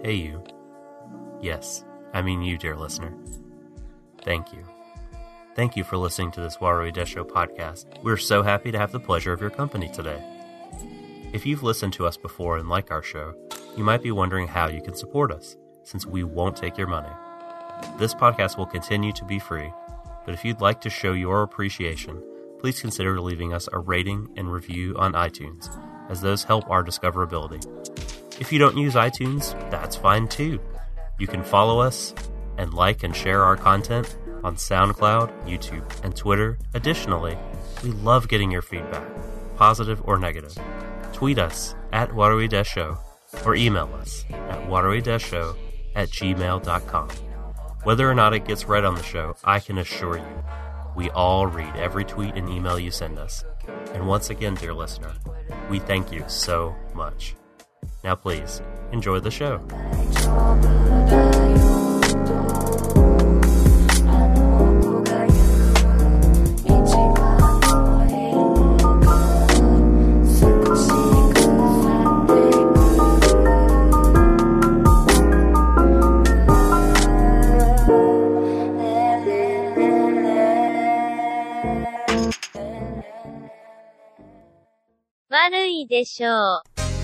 Hey you. Yes, I mean you, dear listener. Thank you. Thank you for listening to this Warui Desho podcast. We're so happy to have the pleasure of your company today. If you've listened to us before and like our show, you might be wondering how you can support us, since we won't take your money. This podcast will continue to be free, but if you'd like to show your appreciation, please consider leaving us a rating and review on iTunes, as those help our discoverability. If you don't use iTunes, that's fine too. You can follow us and like and share our content on SoundCloud, YouTube, and Twitter. Additionally, we love getting your feedback, positive or negative. Tweet us at Warui Desho or email us at waruidesho@gmail.com. Whether or not it gets read on the show, I can assure you, we all read every tweet and email you send us. And once again, dear listener, we thank you so much. Now please, enjoy the show. 悪いでしょう。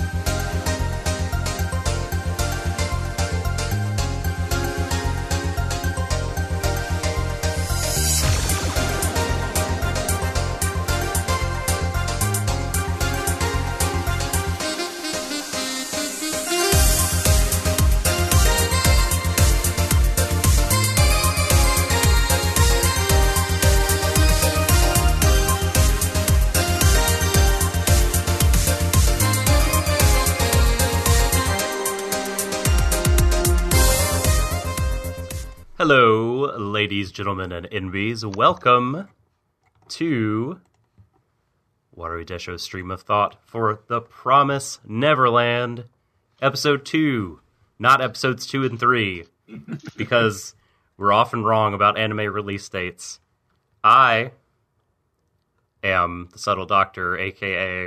Hello, ladies, gentlemen, and NBs. Welcome to Warui Desho's Stream of Thought for The Promise Neverland, Episode 2. Not Episodes 2 and 3, because we're often wrong about anime release dates. I am the Subtle Doctor, a.k.a.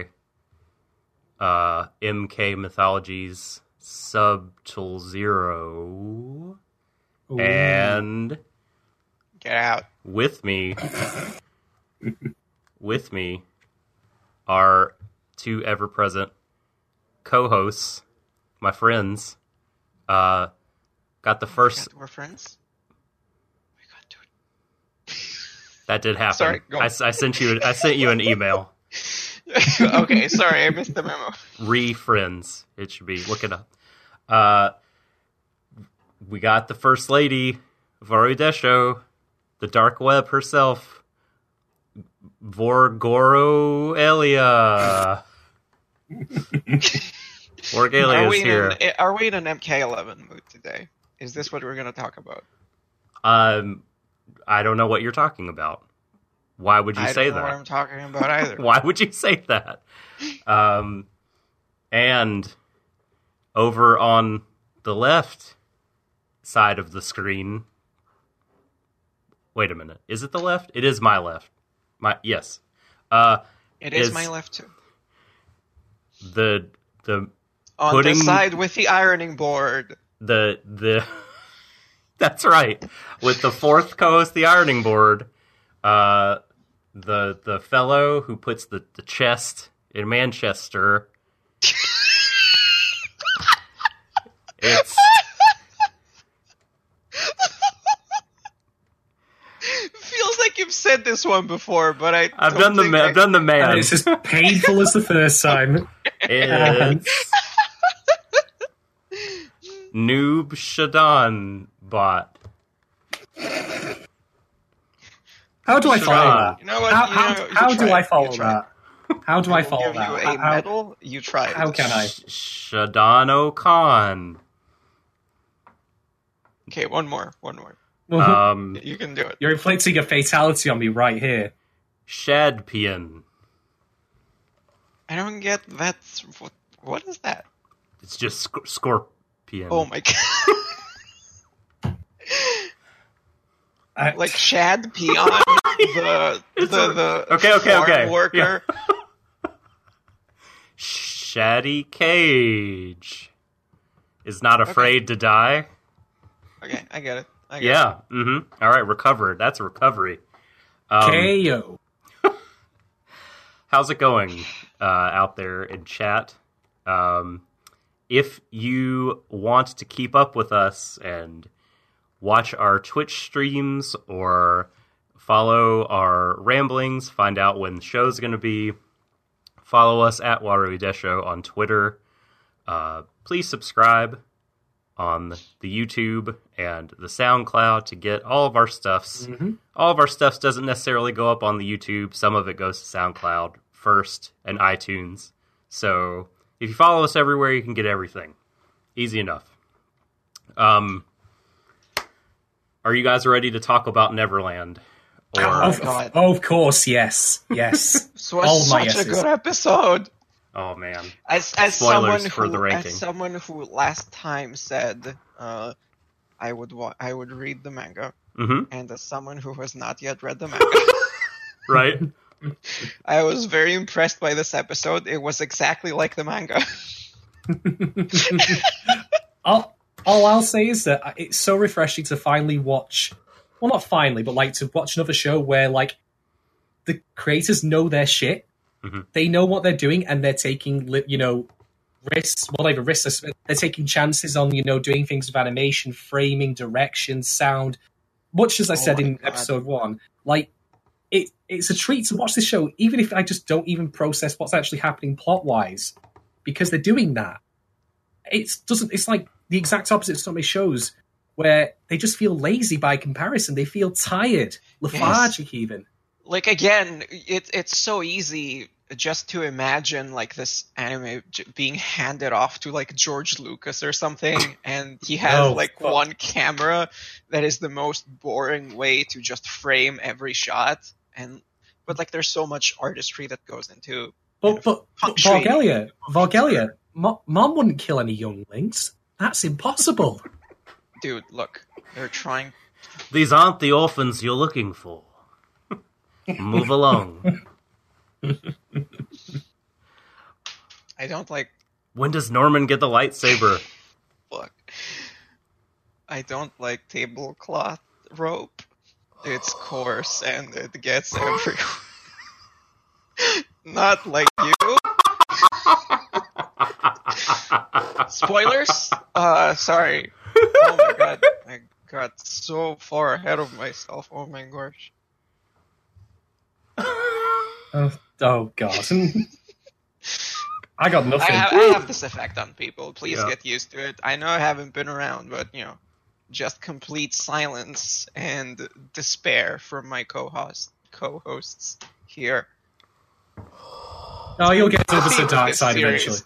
MK Mythology's Subtle Zero. Ooh. And get out with me are two ever-present co-hosts, my friends. Got the first. We're friends. We got to it. That did happen. Sorry, go on. I sent you an email. Okay, sorry, I missed the memo. Re-friends. It should be. Look it up. We got the first lady of Warui Desho, the dark web herself, Vorgoro Elia. Vorgalia is here. Are we in an MK11 mood today? Is this what we're going to talk about? I don't know what you're talking about. Why would you say that? I don't know what I'm talking about either. Why would you say that? And over on the left side of the screen. Wait a minute. Is it the left? It is my left. Yes. It is my left too. The on pudding, the side with the ironing board. The that's right. With the fourth co-host, the ironing board. The fellow who puts the chest in Manchester. It's feels like you've said this one before, but I've done the man. It's as painful as the first time. It's Noob Shadan Bot. How do I follow that? You know what? How do I follow that? How do I follow give that? You a medal. You try it. How can I? Shadano Khan. Okay, one more. You can do it. You're inflicting a fatality on me right here. Shadpian. I don't get that. What is that? It's just Scorpion. Oh my god. Like Shad Peon, the okay. worker. Yeah. Shaddy Cage is not afraid to die. Okay, I get it. Yeah. Mm-hmm. All right, recovered. That's a recovery. KO. How's it going out there in chat? If you want to keep up with us and watch our Twitch streams or follow our ramblings, find out when the show's going to be, follow us at Waterloo Desho on Twitter. Please subscribe on the YouTube and the SoundCloud to get all of our stuffs. Mm-hmm. All of our stuff doesn't necessarily go up on the YouTube. Some of it goes to SoundCloud first and iTunes. So if you follow us everywhere, you can get everything. Easy enough. Are you guys ready to talk about Neverland? Or... Of course, yes. Yes. This was such a good episode. Oh, man. As someone who last time said I would read the manga, and as someone who has not yet read the manga, right? I was very impressed by this episode. It was exactly like the manga. All I'll say is that it's so refreshing to finally watch. Well, not finally, but like to watch another show where like the creators know their shit. Mm-hmm. They know what they're doing, and they're taking, risks. Well, not even risks. They're taking chances on, doing things with animation, framing, direction, sound. Much as I said in episode 1, like it's a treat to watch this show, even if I just don't even process what's actually happening plot-wise, because they're doing that. It's like the exact opposite of so many shows where they just feel lazy by comparison. They feel tired, lethargic, even. Like, again, it's so easy just to imagine, like, this anime being handed off to, like, George Lucas or something, and he has, one camera that is the most boring way to just frame every shot. But, like, there's so much artistry that goes into... But Vargelia, Mom wouldn't kill any younglings. That's impossible. Dude, look, they're trying... These aren't the orphans you're looking for. Move along. I don't like... When does Norman get the lightsaber? Look, I don't like tablecloth rope. It's coarse and it gets everywhere. Not like you. Spoilers? Sorry. Oh my god. I got so far ahead of myself. Oh my gosh. Oh god. I got nothing. I have this effect on people. Please get used to it. I know I haven't been around, but, just complete silence and despair from my co-hosts here. Oh, you'll get to the dark side eventually.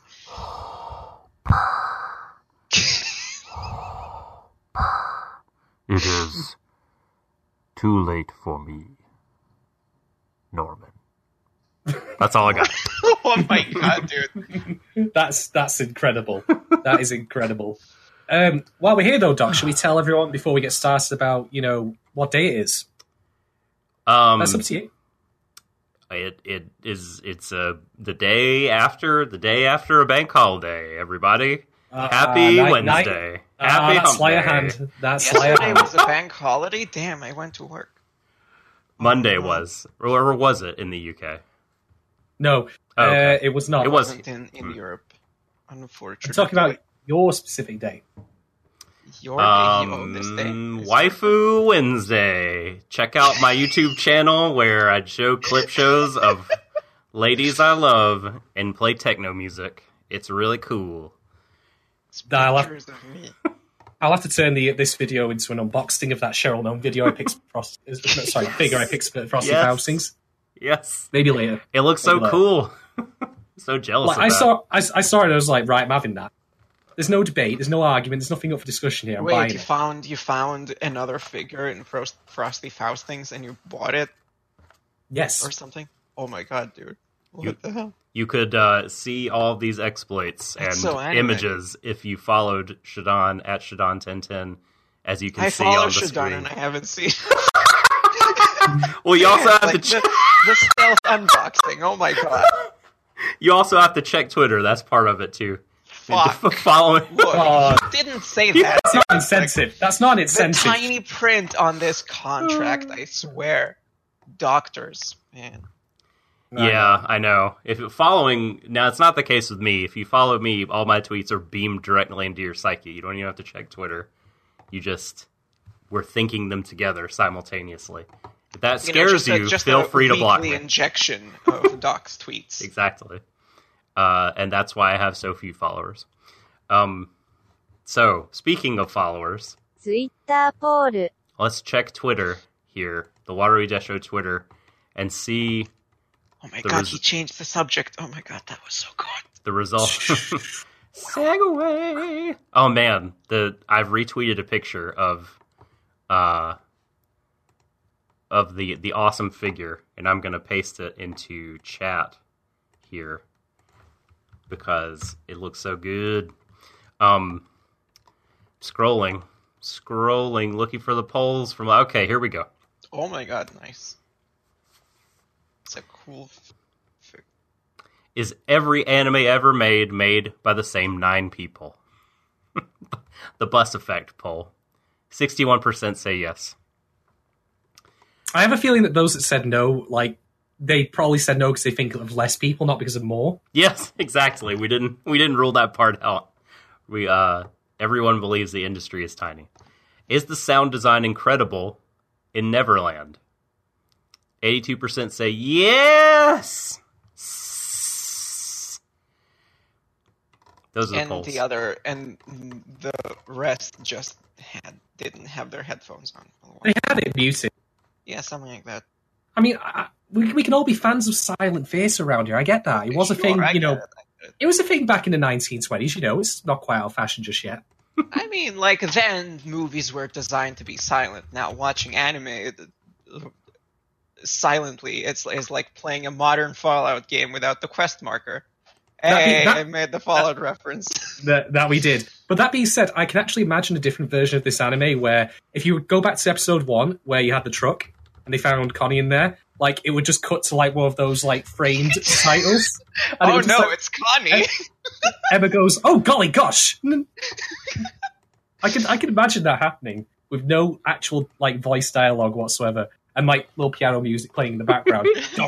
It is too late for me, Norman. That's all I got. Oh my god, dude. That's incredible. That is incredible. While we're here, though, Doc, should we tell everyone before we get started about, what day it is? That's up to you. It's the day after a bank holiday. Everybody, happy Wednesday. Happy that's hump day. hand. That's Yesterday was a bank holiday. Damn, I went to work. Monday was, or was it in the UK? No, it was not. It wasn't in Europe, unfortunately. I'm talking about your specific day. Your day, this day. Waifu Wednesday. Check out my YouTube channel where I show clip shows of ladies I love and play techno music. It's really cool. I'll have to turn this video into an unboxing of that Cheryl Nome video I picked figure I picked for Frosty Faustings. Yes. Maybe later. It looks so cool. So jealous of that. I saw it and I was like, right, I'm having that. There's no debate, there's no argument, there's nothing up for discussion here. Wait, you found another figure in Frosty Faustings and you bought it? Yes. Or something? Oh my god, dude. What the hell? You could see all of these exploits and images if you followed Shadon at Shadon1010, as you can see on the screen. I followed Shadon and I haven't seen... Well, you also have to check... The stealth unboxing, oh my god. You also have to check Twitter, that's part of it too. fuck? Following. Look, you didn't say that. That's not incentive. That's not The incentive. tiny print on this contract, I swear. Doctors, man. Yeah, I know. Now it's not the case with me. If you follow me, all my tweets are beamed directly into your psyche. You don't even have to check Twitter. We're thinking them together simultaneously. If that scares you, feel free to block me. Injection of Doc's tweets. Exactly. And that's why I have so few followers. So, speaking of followers, Twitter poll. Let's check Twitter here, the Waterui Desho Twitter, and see. Oh my god, he changed the subject. Oh my god, that was so good. The result. Segway. Oh man, I've retweeted a picture of the awesome figure, and I'm gonna paste it into chat here because it looks so good. Scrolling, looking for the polls from. Okay, here we go. Oh my god, nice. It's a cool. Is every anime ever made by the same 9 people? The Bus Effect poll. 61% say yes. I have a feeling that those that said no, like, they probably said no because they think of less people, not because of more. Yes, exactly. We didn't rule that part out. Everyone believes the industry is tiny. Is the sound design incredible in Neverland? 82% say yes. Those are the polls. And the rest just didn't have their headphones on. They had it muted. Yeah, something like that. I mean, we can all be fans of silent face around here. I get that. It was a thing, it was a thing back in the 1920s, it's not quite old-fashioned just yet. I mean, like, then movies were designed to be silent. Now, watching anime silently, it's like playing a modern Fallout game without the quest marker. I made the Fallout reference. That we did. But that being said, I can actually imagine a different version of this anime where if you go back to episode 1, where you had the truck, and they found Connie in there, like, it would just cut to, like, one of those, like, framed titles. Oh, no, it's Connie! Emma goes, oh, golly gosh! I can imagine that happening with no actual, like, voice dialogue whatsoever, and, like, little piano music playing in the background.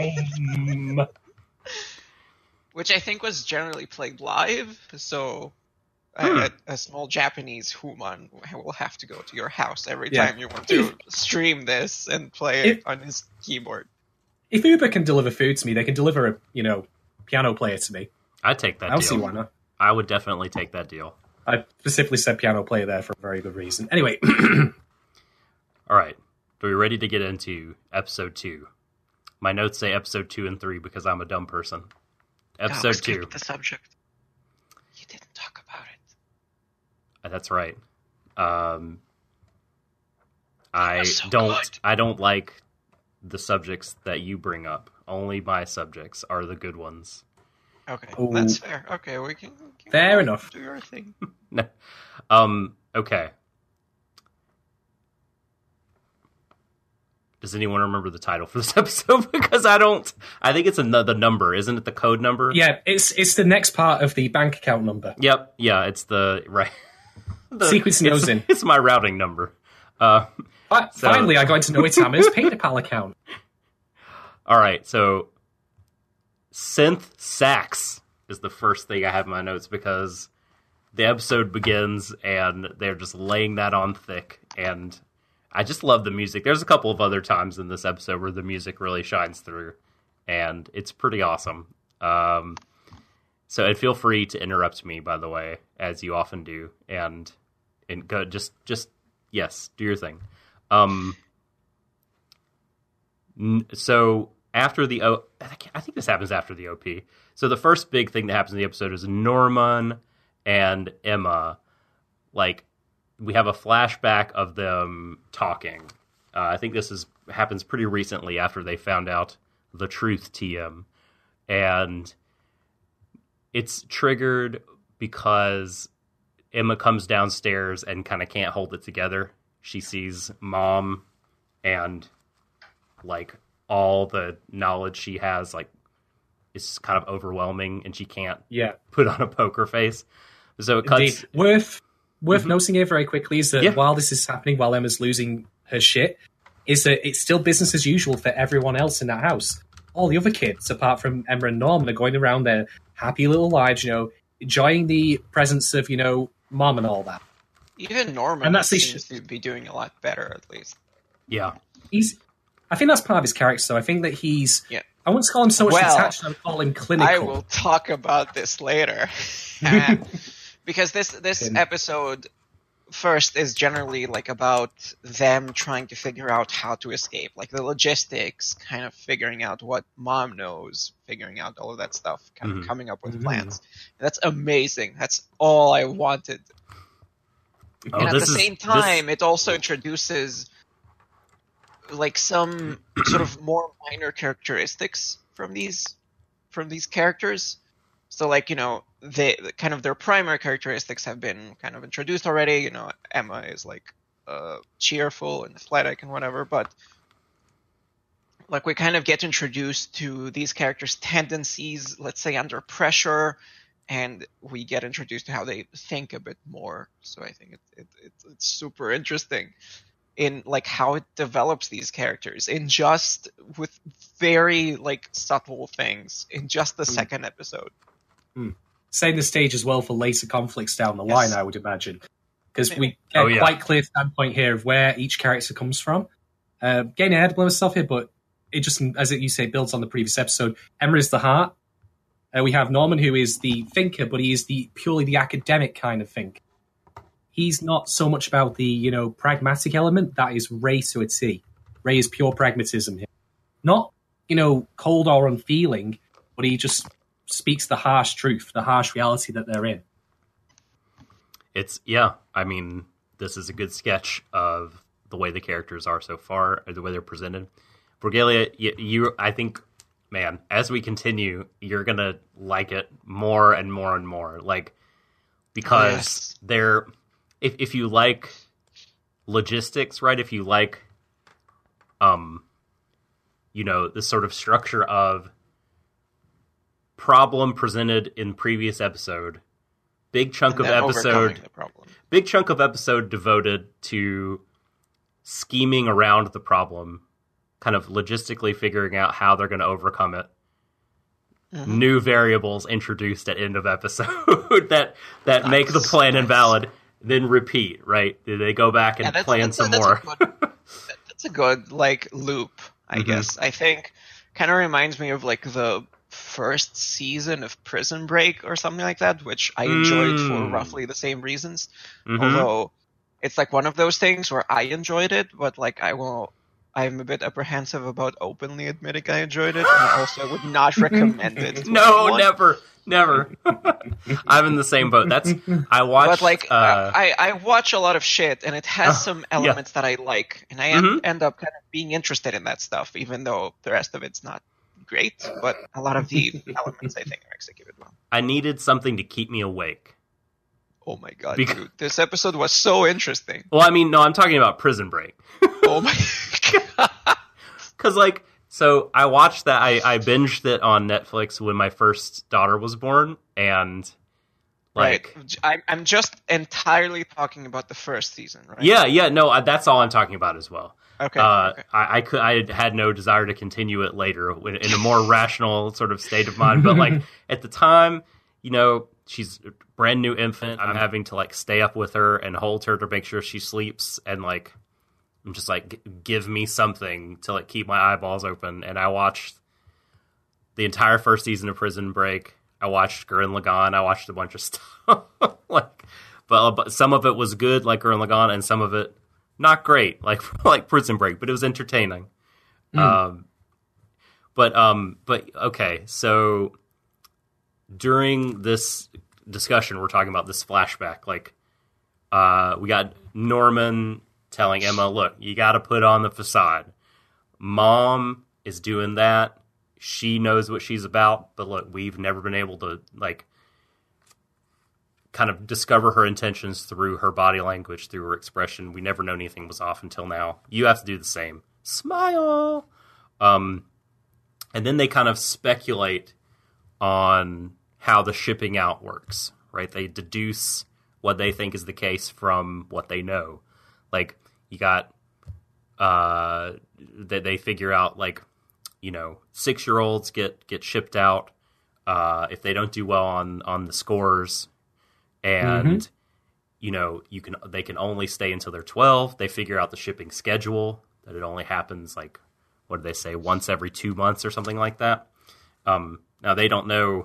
Which I think was generally played live, so a small Japanese human will have to go to your house every time you want to stream this and play it on his keyboard. If Uber can deliver food to me, they can deliver a, piano player to me. I'd take that deal. I'll see why not. I would definitely take that deal. I specifically said piano player there for a very good reason. Anyway. All right. Are we ready to get into episode 2? My notes say episode 2 and 3 because I'm a dumb person. Episode 2. The subject. You didn't talk about it. That's right. I don't like the subjects that you bring up. Only my subjects are the good ones. Okay, that's fair. Okay, we can fair enough. Do your thing. No. Okay. Does anyone remember the title for this episode? Because I don't. I think it's the number, isn't it? The code number? Yeah, it's the next part of the bank account number. Yep. Yeah, it's the right. Sequence knows in. It's my routing number. Finally, I got to know it's Hammer's PayPal account. All right, so synth sax is the first thing I have in my notes because the episode begins and they're just laying that on thick, and I just love the music. There's a couple of other times in this episode where the music really shines through, and it's pretty awesome. So feel free to interrupt me, by the way, as you often do, and go just yes, do your thing. So after I think this happens after the OP. So the first big thing that happens in the episode is Norman and Emma, like, we have a flashback of them talking. I think this happens pretty recently after they found out the truth TM. And it's triggered because Emma comes downstairs and kind of can't hold it together. She sees Mom and, like, all the knowledge she has, like, is kind of overwhelming, and she can't put on a poker face. So it cuts. Worth noticing here very quickly is that while this is happening, while Emma's losing her shit, is that it's still business as usual for everyone else in that house. All the other kids, apart from Emma and Norman, are going around their happy little lives, enjoying the presence of, Mom and all that. Even Norman seems to be doing a lot better, at least. Yeah. I think that's part of his character, though. I think that he's... Yeah. I wouldn't call him so much detached, I would call him clinical. I will talk about this later. Because this episode first is generally like about them trying to figure out how to escape, like the logistics, kind of figuring out what Mom knows, figuring out all of that stuff, kind of coming up with plans. And that's amazing. That's all I wanted. And at the same time, it also introduces like some sort of more minor characteristics from these characters. So like, they kind of their primary characteristics have been kind of introduced already. Emma is like cheerful and athletic and whatever, but like we kind of get introduced to these characters' tendencies, let's say under pressure, and we get introduced to how they think a bit more. So I think it's super interesting in like how it develops these characters in just with very like subtle things in just the second episode. Setting the stage as well for later conflicts down the line, I would imagine, because we get a quite clear standpoint here of where each character comes from. Getting ahead of myself here, but it just, as you say, builds on the previous episode. Emma is the heart. We have Norman, who is the thinker, but he is purely the academic kind of thinker. He's not so much about the, pragmatic element. That is Ray to a T. Ray is pure pragmatism here. Not, cold or unfeeling, but he just speaks the harsh truth, the harsh reality that they're in. This is a good sketch of the way the characters are so far, or the way they're presented. Brigelia, I think, man, as we continue, you're going to like it more and more and more. Like, because they're... If you like logistics, right? If you like, this sort of structure of problem presented in previous episode, big chunk of episode devoted to scheming around the problem, kind of logistically figuring out how they're going to overcome it. Mm-hmm. New variables introduced at end of episode that make the plan invalid. Then repeat, right? They go back and plan some more. That's a good loop, I guess. I think kind of reminds me of like the first season of Prison Break or something like that, which I enjoyed for roughly the same reasons. Although it's like one of those things where I enjoyed it, but like I'm a bit apprehensive about openly admitting I enjoyed it, and I also would not recommend it. No, never. I'm in the same boat. I watch. But I watch a lot of shit, and it has some elements that I like, and I end up kind of being interested in that stuff, even though the rest of it's not great. But a lot of the elements I think are executed well. I needed something to keep me awake. Oh my god, dude. This episode was so interesting. Well, I'm talking about Prison Break. Oh my god. Because, so I watched that, I binged it on Netflix when my first daughter was born, and, Right. I'm just entirely talking about the first season, right? Yeah, no, that's all I'm talking about as well. Okay. I had no desire to continue it later in a more rational sort of state of mind, but, at the time, she's a brand new infant. I'm having to stay up with her and hold her to make sure she sleeps, and I'm just give me something to keep my eyeballs open. And I watched the entire first season of Prison Break. I watched Gurren Lagann. I watched a bunch of stuff. But some of it was good, like Gurren Lagann, and some of it not great, like Prison Break. But it was entertaining. But okay, so during this discussion, we're talking about this flashback. We got Norman telling Emma, look, you got to put on the facade. Mom is doing that. She knows what she's about, but look, we've never been able to kind of discover her intentions through her body language, through her expression. We never know anything was off until now. You have to do the same. Smile. And then they kind of speculate on how the shipping out works, right? They deduce what they think is the case from what they know. Like, you got, they figure out, like, 6-year-olds get shipped out if they don't do well on the scores, and they can only stay until they're 12. They figure out the shipping schedule, that it only happens, like, what do they say, once every 2 months or something like that. Now they don't know,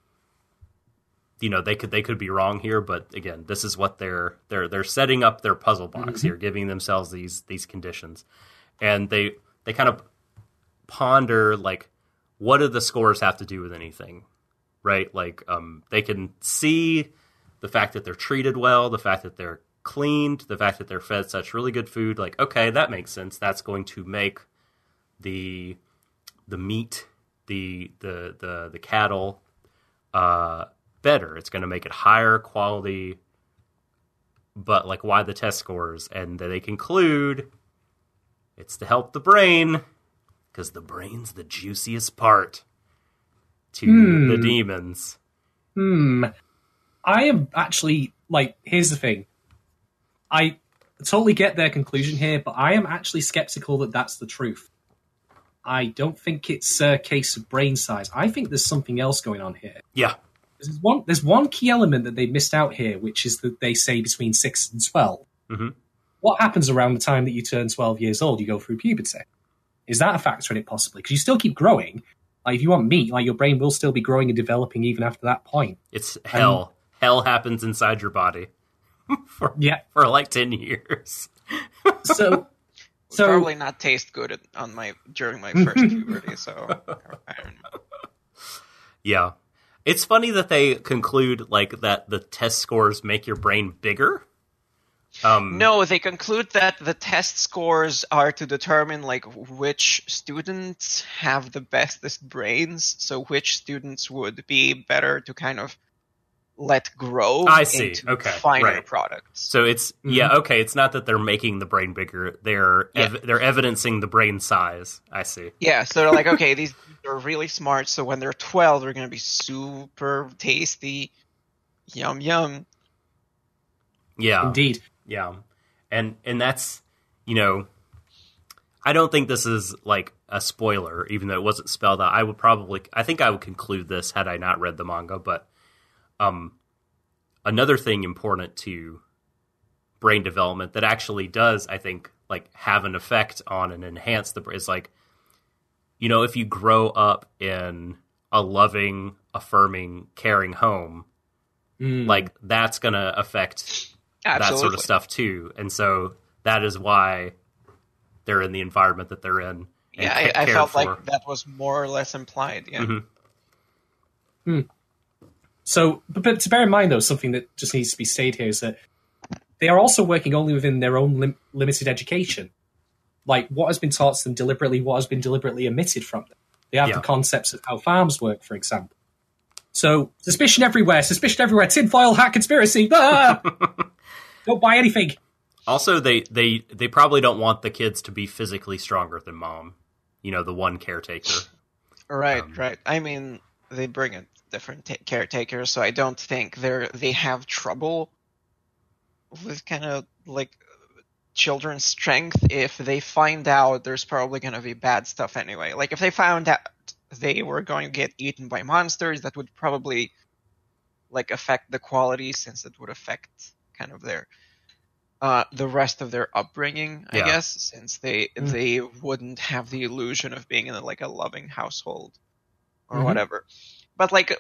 they could be wrong here, but again, this is what they're setting up their puzzle box here, giving themselves these conditions, and they kind of ponder, like, what do the scores have to do with anything, right? Like, they can see the fact that they're treated well, the fact that they're cleaned, the fact that they're fed such really good food. Like, okay, that makes sense. That's going to make the meat, the cattle, better. It's going to make it higher quality. But, like, why the test scores? And they conclude it's to help the brain, because the brain's the juiciest part to the demons. I am actually, like, here's the thing. I totally get their conclusion here, but I am actually skeptical that that's the truth. I don't think it's a case of brain size. I think there's something else going on here. Yeah. There's one key element that they missed out here, which is that they say between 6 and 12. Mm-hmm. What happens around the time that you turn 12 years old? You go through puberty. Is that a factor in it, possibly? Because you still keep growing. Like, if you want meat, like, your brain will still be growing and developing even after that point. It's hell. Hell happens inside your body for like 10 years. So probably not taste good during my first puberty, so I don't know. Yeah. It's funny that they conclude, like, that the test scores make your brain bigger. No, they conclude that the test scores are to determine, like, which students have the bestest brains, so which students would be better to kind of let grow into finer products. So it's it's not that they're making the brain bigger, they're evidencing the brain size. I see. Yeah, so they're like, okay, these are really smart, so when they're 12 they're going to be super tasty. Yum yum. Yeah. Indeed. Yeah. And that's, I don't think this is, like, a spoiler, even though it wasn't spelled out. I think I would conclude this had I not read the manga, but another thing important to brain development that actually does, I think, like, have an effect on and enhance the brain is, like, if you grow up in a loving, affirming, caring home, like, that's going to affect that sort of stuff too. And so that is why they're in the environment that they're in. Yeah, I felt like that was more or less implied. Yeah. Mm-hmm. So, but to bear in mind, though, something that just needs to be stated here is that they are also working only within their own limited education. Like, what has been taught to them deliberately, what has been deliberately omitted from them. They have the concepts of how farms work, for example. So, suspicion everywhere, tinfoil hat conspiracy. Ah! Don't buy anything. Also, they probably don't want the kids to be physically stronger than mom. The one caretaker. Right. I mean, they bring in different caretakers, so I don't think they have trouble with kind of, like, children's strength. If they find out, there's probably going to be bad stuff anyway. Like, if they found out they were going to get eaten by monsters, that would probably, like, affect the quality, since it would affect kind of their the rest of their upbringing, I guess, since they wouldn't have the illusion of being in a loving household or whatever. But, like,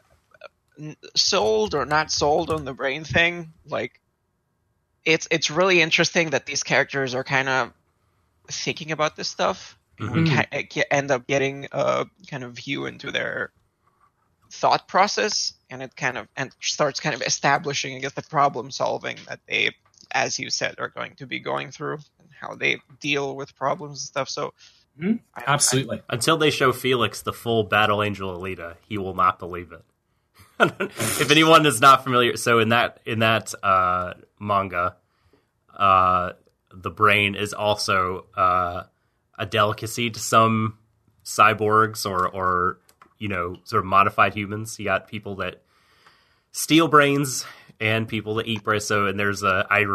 sold or not sold on the brain thing, like, it's really interesting that these characters are kind of thinking about this stuff. We end up getting a kind of view into their thought process, and it starts kind of establishing, I guess, the problem solving that they, as you said, are going to be going through, and how they deal with problems and stuff. So, absolutely. Until they show Felix the full Battle Angel Alita, he will not believe it. If anyone is not familiar, so in that manga, the brain is also a delicacy to some cyborgs or sort of modified humans. You got people that steal brains and people that eat brains. So, and there's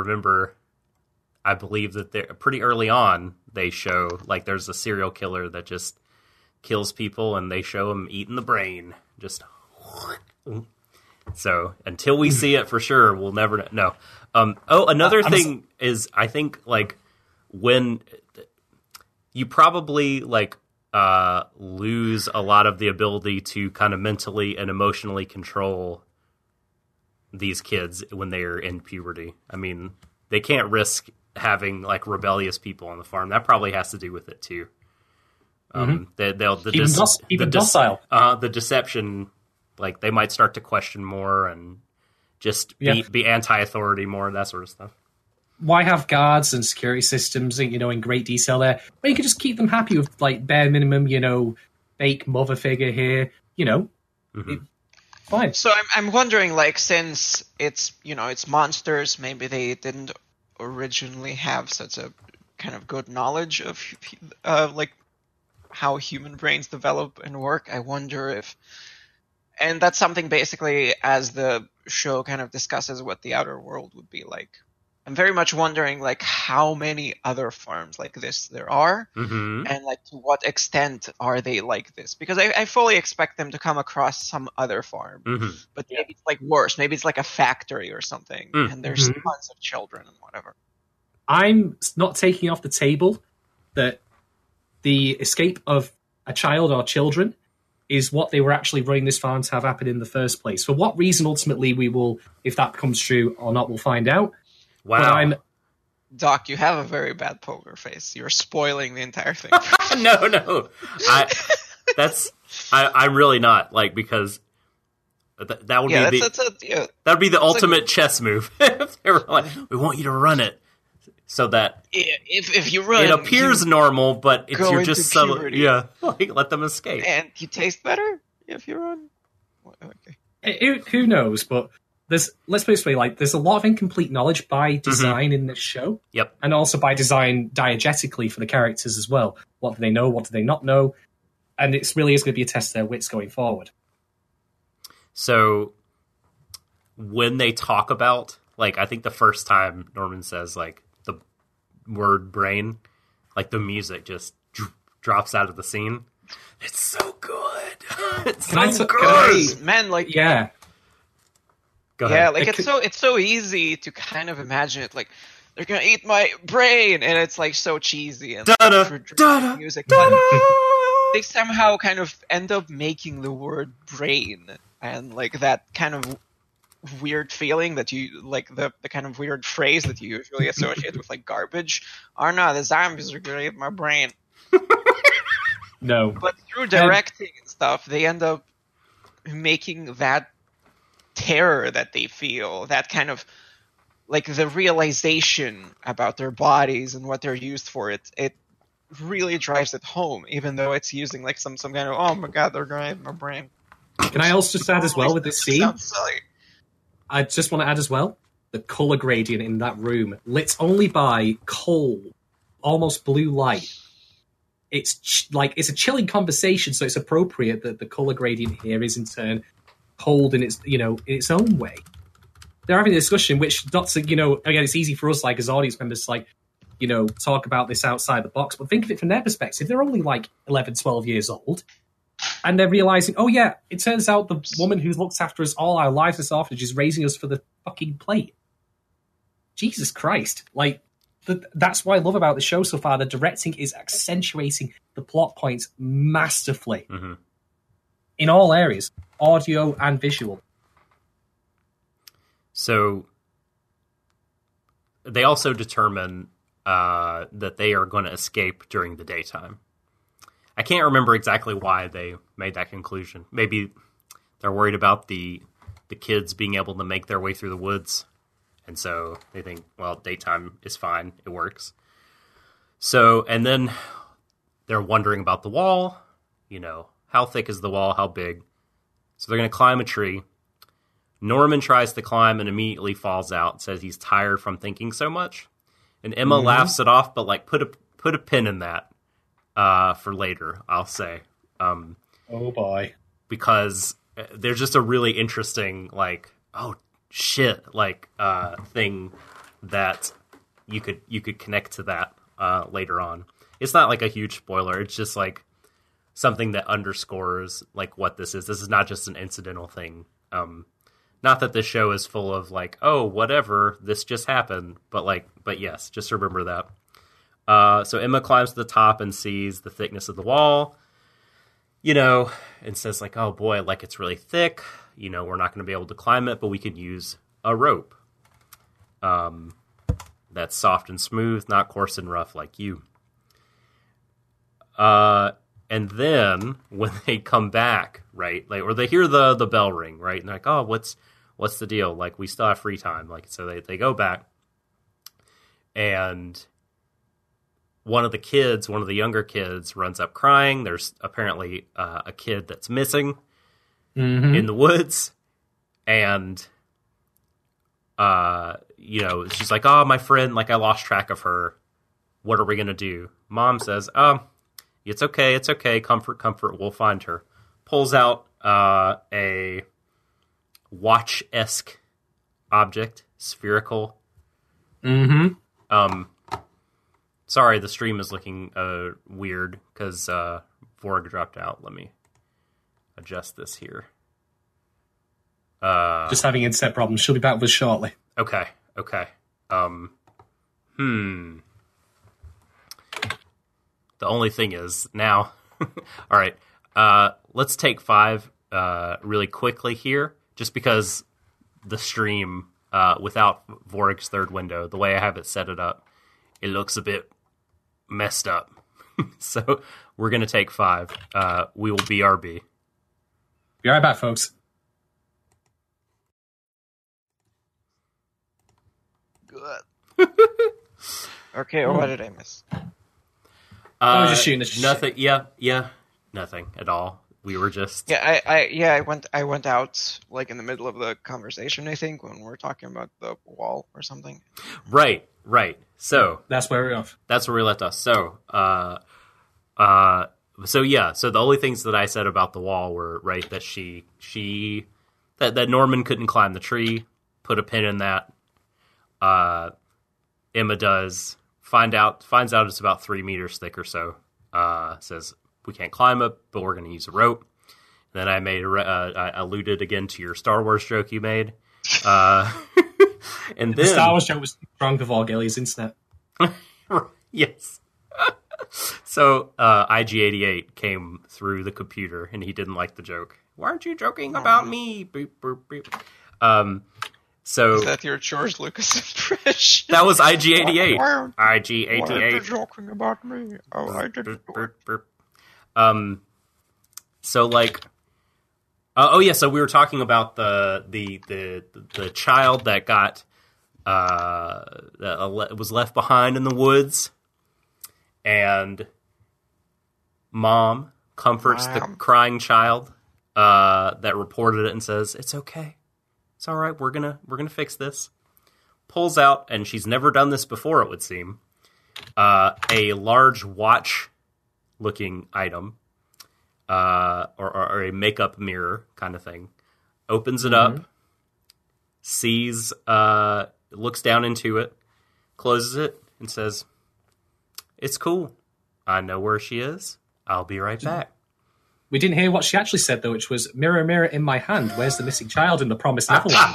I believe that they're pretty early on, they show, like, there's a serial killer that just kills people, and they show him eating the brain. Just, so, until we see it for sure, we'll never know. Another thing is, I think, like, when you probably, like, lose a lot of the ability to kind of mentally and emotionally control these kids when they're in puberty. I mean, they can't risk having, like, rebellious people on the farm. That probably has to do with it too. Even docile. The deception, like, they might start to question more and just be anti-authority more, that sort of stuff. Why have guards and security systems, you know, in great detail there? Well, you could just keep them happy with, like, bare minimum, you know, fake mother figure here, you know. Fine. So I'm wondering, like, since it's, you know, it's monsters, maybe they didn't originally have such a kind of good knowledge of, like, how human brains develop and work. I wonder if, and that's something basically as the show kind of discusses what the outer world would be like. I'm very much wondering, like, how many other farms like this there are, and, like, to what extent are they like this? Because I fully expect them to come across some other farm, but maybe it's, like, worse. Maybe it's, like, a factory or something, and there's tons of children and whatever. I'm not taking off the table that the escape of a child or children is what they were actually running this farm to have happen in the first place. For what reason, ultimately, we will, if that becomes true or not, we'll find out. Wow. Doc, you have a very bad poker face. You're spoiling the entire thing. No. I'm really not, like, because that would be that would be the ultimate chess move. If they were like, we want you to run it so that if you run, it appears normal, but if you're just like, let them escape, and you taste better if you run. Okay. Who knows? But let's put it this way, like, there's a lot of incomplete knowledge by design in this show. Yep. And also by design diegetically for the characters as well. What do they know? What do they not know? And it really is going to be a test of their wits going forward. So when they talk about, like, I think the first time Norman says, like, the word brain, like, the music just drops out of the scene. It's so good. It's so good. Man, like... Yeah. Go ahead. Yeah, like, it's so easy to kind of imagine it, like, they're gonna eat my brain, and it's, like, so cheesy and music. But they somehow kind of end up making the word brain, and, like, that kind of weird feeling that you, like, the kind of weird phrase that you usually associate with, like, garbage. Oh no, the zombies are gonna eat my brain. No. But through directing and stuff, they end up making that terror that they feel, that kind of, like, the realization about their bodies and what they're used for, it really drives it home, even though it's using, like, some kind of, oh my god, they're gonna eat my brain. Can I also just add as well with this scene? I just want to add as well, the color gradient in that room, lit only by cold, almost blue light. It's it's a chilling conversation, so it's appropriate that the color gradient here is in turn cold in its, you know, in its own way. They're having a discussion, which, not to, you know, again, it's easy for us, like, as audience members, to, like, you know, talk about this outside the box, but think of it from their perspective. They're only, like, 11, 12 years old, and they're realizing, oh yeah, it turns out the woman who looks after us all our lives as orphanage is raising us for the fucking plate. Jesus Christ. Like, that's what I love about the show so far. The directing is accentuating the plot points masterfully. In all areas, audio and visual. So they also determine that they are going to escape during the daytime. I can't remember exactly why they made that conclusion. Maybe they're worried about the kids being able to make their way through the woods. And so they think, well, daytime is fine. It works. So, and then they're wondering about the wall. You know, how thick is the wall? How big? So they're going to climb a tree. Norman tries to climb and immediately falls out and says he's tired from thinking so much. And Emma laughs it off, but, like, put a pin in that for later, I'll say. Oh, boy. Because there's just a really interesting, like, oh shit, like thing that you could connect to that later on. It's not like a huge spoiler. It's just like something that underscores like what this is. This is not just an incidental thing. Not that this show is full of like, oh, whatever, this just happened. But yes, just remember that. So Emma climbs to the top and sees the thickness of the wall, and says like, oh boy, like it's really thick. We're not going to be able to climb it, but we could use a rope. That's soft and smooth, not coarse and rough like you. And then when they come back, right, like, or they hear the bell ring, right, and they're like, oh, what's the deal? Like, we still have free time. Like, so they go back, and one of the younger kids runs up crying. There's apparently a kid that's missing in the woods, and she's like, oh, my friend, like I lost track of her. What are we gonna do? Mom says, it's okay. Comfort. We'll find her. Pulls out a watch-esque object, spherical. Sorry, the stream is looking weird because Vorg dropped out. Let me adjust this here. Just having internet problems. She'll be back with us shortly. Okay. The only thing is now. All right. Let's take 5 really quickly here, just because the stream without Vorg's third window, the way I have it set it up, it looks a bit messed up. So we're going to take 5. We will BRB. Be right back, folks. Good. Okay, what did I miss? I was just shooting this nothing. Shit. Yeah, nothing at all. We were just I went out like in the middle of the conversation. I think when we were talking about the wall or something. Right. So that's where we're off. That's where we left us. So So the only things that I said about the wall were right that that Norman couldn't climb the tree. Put a pin in that. Emma finds out it's about 3 meters thick or so. Says we can't climb it, but we're going to use a rope. And then I I alluded again to your Star Wars joke you made. And then the Star Wars joke was strong before Gilly's internet. Yes. So IG-88 came through the computer, and he didn't like the joke. Why aren't you joking about me? Boop, boop, boop. So is that your George Lucas impression? That was IG-88. IG-88. Why are you joking about me? Oh, I didn't. So like, so we were talking about the child that got that was left behind in the woods, and mom comforts the crying child that reported it and says, "It's okay. It's all right. We're gonna fix this." Pulls out, and she's never done this before, it would seem, a large watch-looking item, or a makeup mirror kind of thing. Opens it up, sees, looks down into it, closes it, and says, "It's cool. I know where she is. I'll be right back." We didn't hear what she actually said, though, which was, "Mirror, mirror in my hand, where's the missing child in the Promised Neverland?"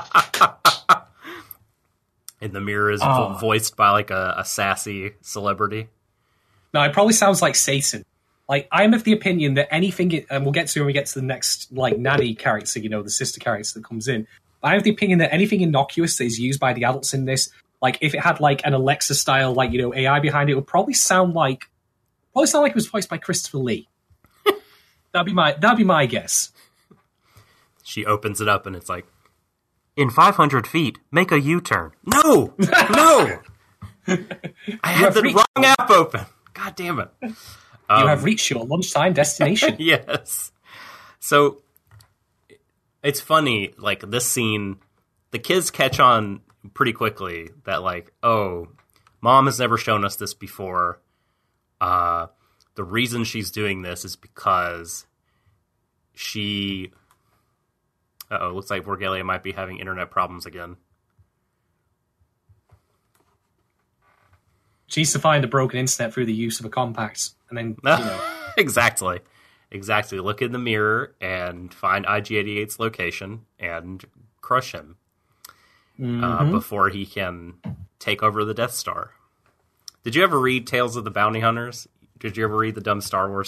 And the mirror is voiced by like a sassy celebrity. No, it probably sounds like Satan. Like, I'm of the opinion that anything, and we'll get to when we get to the next, like, nanny character, the sister character that comes in. I have the opinion that anything innocuous that is used by the adults in this, like, if it had, like, an Alexa-style, like, AI behind it, would probably sound like it was voiced by Christopher Lee. That'd be my guess. She opens it up, and it's like, "In 500 feet, make a U-turn." No! I had the wrong app open. God damn it. You have reached your lunchtime destination. Yes. So, it's funny, like, this scene, the kids catch on pretty quickly that, like, oh, mom has never shown us this before. The reason she's doing this is because she Uh-oh, looks like Vorgelia might be having internet problems again. She needs to find a broken internet through the use of a compact, and then, Exactly. Look in the mirror and find IG-88's location and crush him before he can take over the Death Star. Did you ever read Tales of the Bounty Hunters? Did you ever read the dumb Star Wars?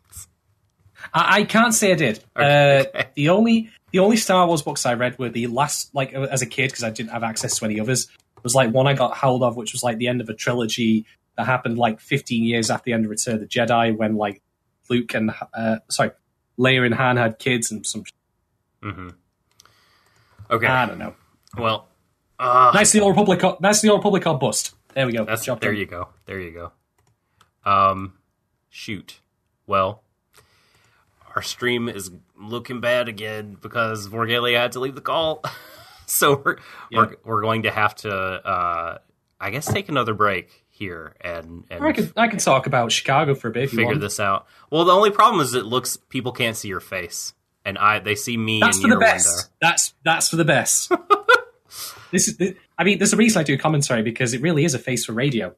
I can't say I did. Okay. The only Star Wars books I read were the last, like, as a kid, because I didn't have access to any others. It was like one I got hold of, which was like the end of a trilogy that happened like 15 years after the end of Return of the Jedi, when like Luke and Leia and Han had kids and some. Mm-hmm. Okay, I don't know. Well, nice the Old Republic. Nice the Old Republic on bust. There we go. There you go. Shoot. Well, our stream is looking bad again because Vorgelia had to leave the call. So we're going to have to, I guess, take another break here and I can talk about Chicago for a bit. If figure you want. this out. Well, the only problem is people can't see your face, and they see me in your window. That's for the best. There's a reason I do commentary, because it really is a face for radio.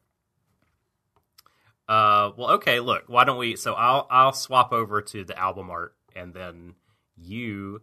Well, okay. Look, why don't we? So I'll swap over to the album art, and then you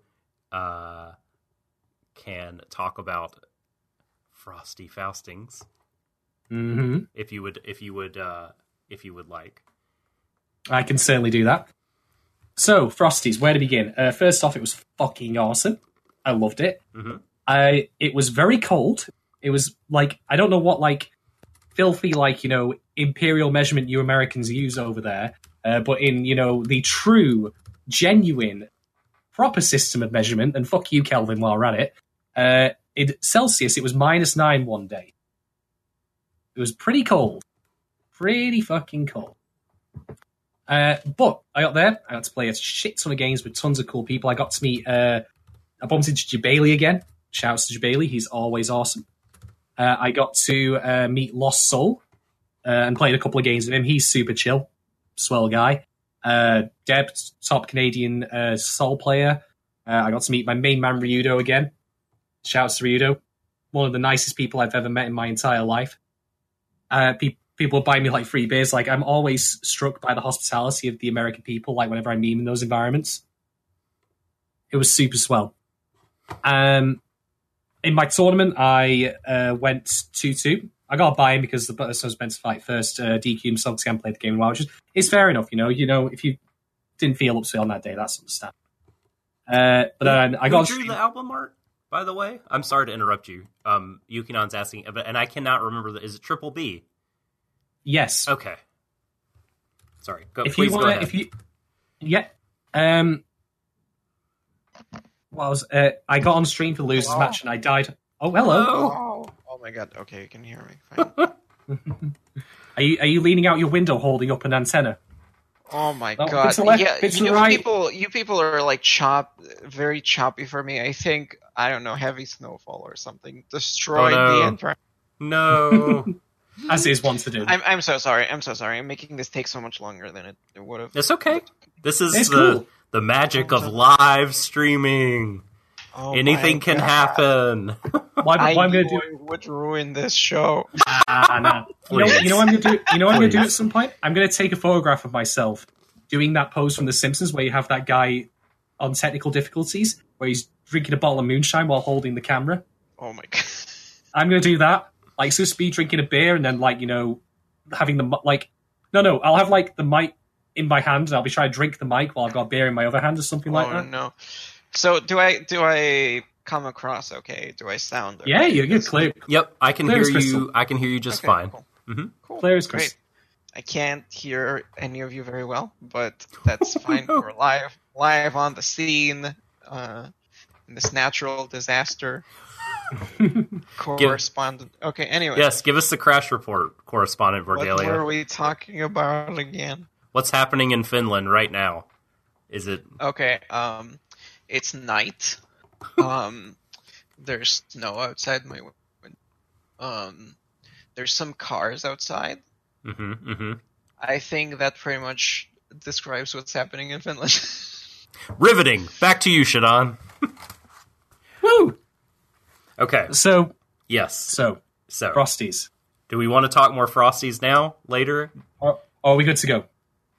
can talk about Frosty Faustings, if you would like. I can certainly do that. So, Frosties, where to begin? First off, it was fucking awesome. I loved it. Mm-hmm. It was very cold. It was like, I don't know what like filthy like imperial measurement you Americans use over there, but in the true, genuine, proper system of measurement. And fuck you, Kelvin, while we're at it. In Celsius, it was -9 one day. It was pretty cold. Pretty fucking cold. But I got there. I got to play a shit ton of games with tons of cool people. I got to meet... I bumped into Jabali again. Shouts to Jabali. He's always awesome. I got to meet Lost Soul and played a couple of games with him. He's super chill. Swell guy. Deb, top Canadian Soul player. I got to meet my main man, Ryudo, again. Shouts to Ryudo. One of the nicest people I've ever met in my entire life. People buy me like free beers. Like, I'm always struck by the hospitality of the American people, like whenever I meet them in those environments. It was super swell. In my tournament, I went 2-2. I got a buy-in because the person was meant to fight first. DQ himself to play the game in a while, which is fair enough. If you didn't feel up to it on that day, that's understandable. But then I got... Who drew the album art, by the way? I'm sorry to interrupt you. Yukinon's asking, and I cannot remember. Is it Triple B? Yes. Okay. Sorry. Go ahead. I got on stream for the losers match and I died. Oh, hello. Oh my god. Okay, you can hear me. Fine. Are you leaning out your window holding up an antenna? Oh my god! You people are like very choppy for me. I think, I don't know, heavy snowfall or something destroyed the environment. No, as is wants to do. I'm so sorry. I'm making this take so much longer than it would have. It's okay. This is the magic of live streaming. Oh, anything can happen. I'm going to do would ruin this show. No. You know what I'm going to do? You know what I'm going to do at some point? I'm going to take a photograph of myself doing that pose from The Simpsons where you have that guy on technical difficulties where he's drinking a bottle of moonshine while holding the camera. Oh my god! I'm going to do that. Like, so speed drinking a beer and then having the No, I'll have the mic in my hand and I'll be trying to drink the mic while I've got beer in my other hand or something like that. Oh no! So do I come across okay? Do I sound okay? Yeah, you're clear. Yep, I can hear you. I can hear you just fine. Cool. Mm-hmm. Cool. Clear as great. I can't hear any of you very well, but that's fine. We're live on the scene in this natural disaster. Correspondent. Okay. Anyway. Yes, give us the crash report, correspondent Vorgelia. What were we talking about again? What's happening in Finland right now? Is it okay? It's night. There's snow outside my window. There's some cars outside. Mm-hmm, mm-hmm. I think that pretty much describes what's happening in Finland. Riveting. Back to you, Shadon. Woo! Okay. So, yes. So, Frosties. Do we want to talk more Frosties now, later? Or are we good to go?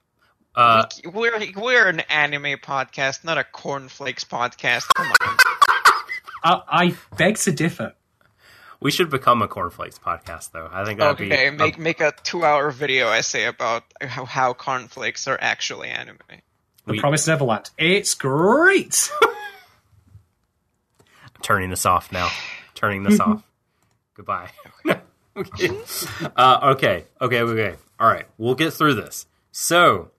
We're an anime podcast, not a cornflakes podcast. Come on. I beg to differ. We should become a cornflakes podcast, though. I think that'd be... Okay, make a 2-hour video essay about how cornflakes are actually anime. The Promised Neverland. It's great! I'm turning this off now. Turning this off. Goodbye. Okay. Okay. All right. We'll get through this. So,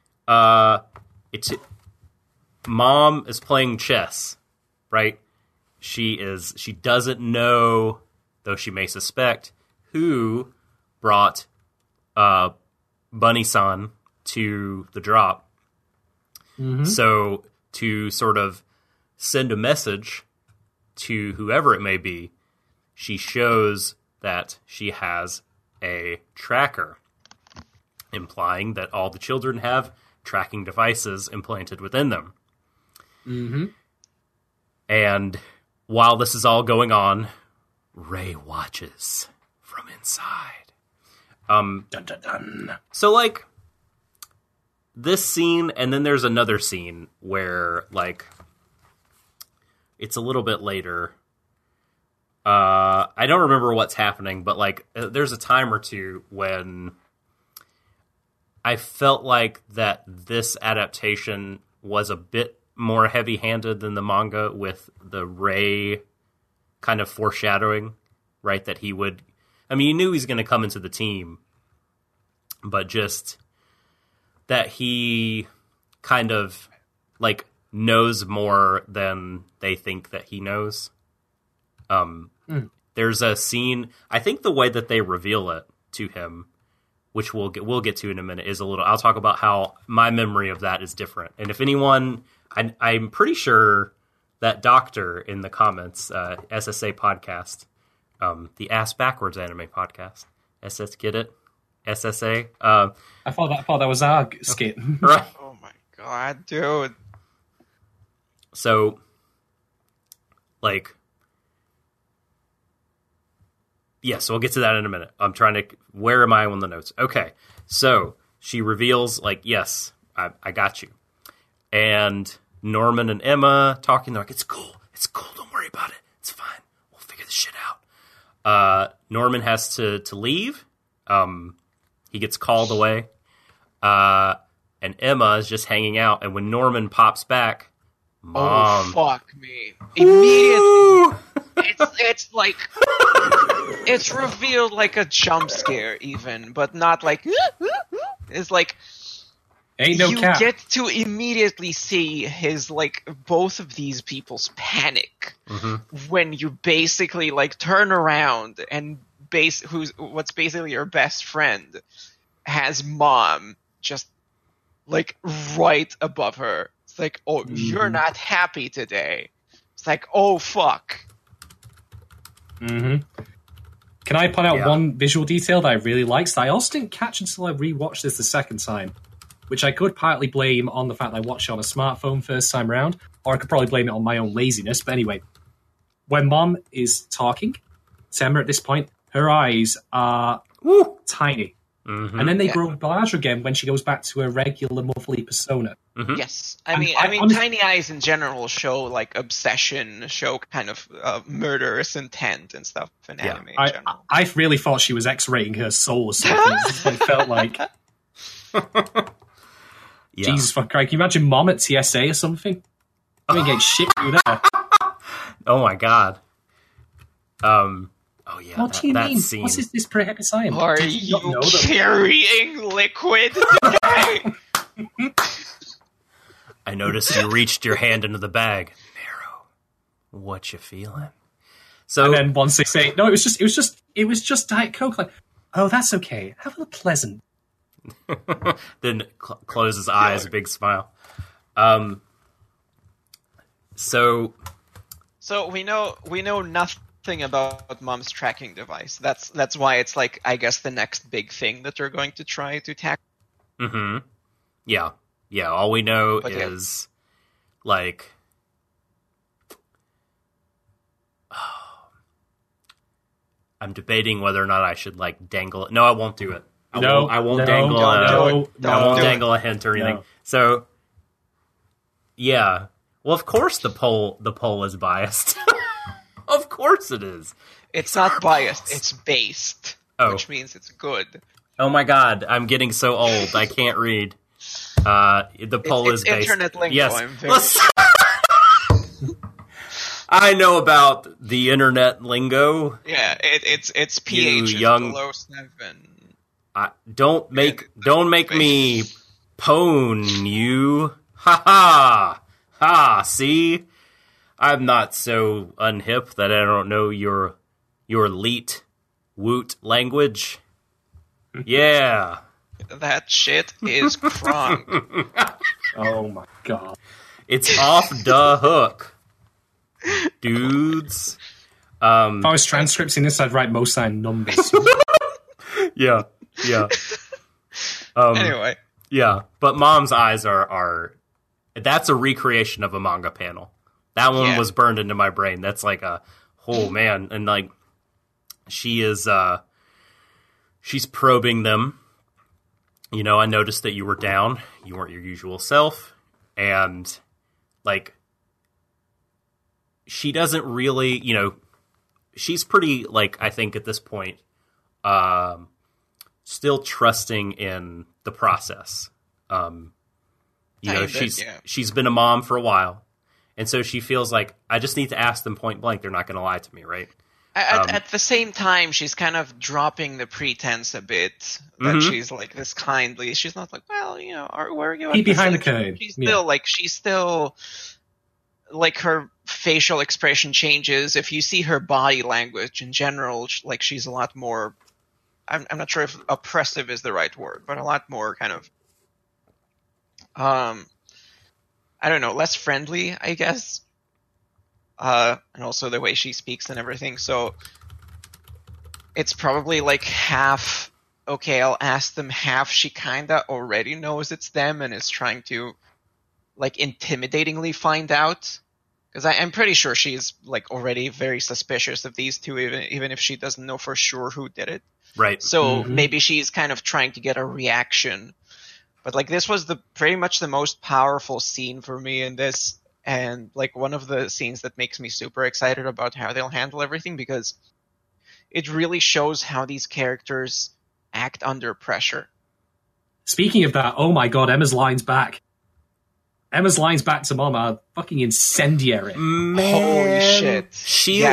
Mom is playing chess, right? She doesn't know, though she may suspect, who brought Bunny-san to the drop. Mm-hmm. So, to sort of send a message to whoever it may be, she shows that she has a tracker, implying that all the children have tracking devices implanted within them. Mm-hmm. And while this is all going on, Ray watches from inside. Dun, dun, dun. So, like, this scene, and then there's another scene where, like, it's a little bit later. I don't remember what's happening, but, like, there's a time or two when I felt like that this adaptation was a bit more heavy-handed than the manga, with the Ray kind of foreshadowing, right? That he would... I mean, you knew he was going to come into the team, but just that he kind of, like, knows more than they think that he knows. There's a scene, I think the way that they reveal it to him, which we'll get to in a minute, is a little... I'll talk about how my memory of that is different. And if anyone... I'm pretty sure that Doctor in the comments, SSA podcast, the Ass Backwards Anime podcast, SS, get it? SSA? I thought that was our skit. Right. Oh my god, dude. So, like... Yes, we'll get to that in a minute. I'm trying to... Where am I on the notes? Okay, so she reveals, like, yes, I got you. And Norman and Emma talking, they're like, it's cool, don't worry about it. It's fine. We'll figure this shit out. Norman has to leave. He gets called away. And Emma is just hanging out. And when Norman pops back, Mom... Oh, fuck me. Immediately. It's like... It's revealed like a jump scare, even, but not like... It's like... Ain't no you cap. get to immediately see his, like, both of these people's panic when you basically, like, turn around and what's basically your best friend has Mom just, like, right above her. It's like, oh, you're not happy today. It's like, oh, fuck. Mm-hmm. Can I point out one visual detail that I really liked that I also didn't catch until I rewatched this the second time, which I could partly blame on the fact that I watched it on a smartphone first time around, or I could probably blame it on my own laziness. But anyway, when Mom is talking to Emma at this point, her eyes are tiny. Mm-hmm. And then they grow larger again when she goes back to her regular motherly persona. Mm-hmm. Yes. I mean, tiny eyes in general show, like, obsession, show kind of murderous intent and stuff in anime in general. I really thought she was X-rating her soul or something. It felt like... Jesus fuck Christ. Can you imagine Mom at TSA or something? I mean, get shit through there. Oh my god. Oh yeah. What do you mean? Scene. What is this prehepisode? Are you carrying liquid today? I noticed you reached your hand into the bag. Marrow, what you feeling? So, and then once they say, no, it was just Diet Coke. Like, oh, that's okay. Have a pleasant. Then close his eyes, big smile. So we know nothing about Mom's tracking device. That's why it's, like, I guess, the next big thing that they're going to try to tackle. Mm-hmm. Yeah. All we know is like I'm debating whether or not I should like dangle it. No, I won't do it. I won't dangle a hint or anything. No. So, yeah. Well, of course the poll is biased. Of course it is. It's not biased. It's based, which means it's good. Oh my god, I'm getting so old. I can't read. The poll is based. Internet lingo. Yes. I know about the internet lingo. Yeah, it's pH young below 7. Don't make me pwn you. Ha ha ha. See, I'm not so unhip that I don't know your leet woot language. Yeah, that shit is crunk. Oh my god, it's off the hook, dudes. If I was transcripting this, I'd write most sign numbers. Yeah. Anyway. Yeah, but Mom's eyes are that's a recreation of a manga panel. That one was burned into my brain. That's like a whole man. And like she is she's probing them. You know, I noticed that you were down. You weren't your usual self. And like she doesn't really, you know, she's pretty like I think at this point still trusting in the process. You know, she's been a mom for a while, and so she feels like I just need to ask them point blank. They're not going to lie to me, right? At the same time, she's kind of dropping the pretense a bit that she's like this kindly. She's not like, well, you know, where are you? Peek behind the curtain. She's still like her facial expression changes. If you see her body language in general, like she's a lot more. I'm not sure if oppressive is the right word, but a lot more kind of, I don't know, less friendly, I guess. And also the way she speaks and everything. So it's probably like half, okay, I'll ask them, half she kinda already knows it's them and is trying to like intimidatingly find out. Because I'm pretty sure she's like already very suspicious of these two, even if she doesn't know for sure who did it. Right. So maybe she's kind of trying to get a reaction. But like this was pretty much the most powerful scene for me in this, and like one of the scenes that makes me super excited about how they'll handle everything, because it really shows how these characters act under pressure. Speaking of that, oh my god, Emma's lines back. Emma's lines back to Mom are fucking incendiary. Man. Holy shit. She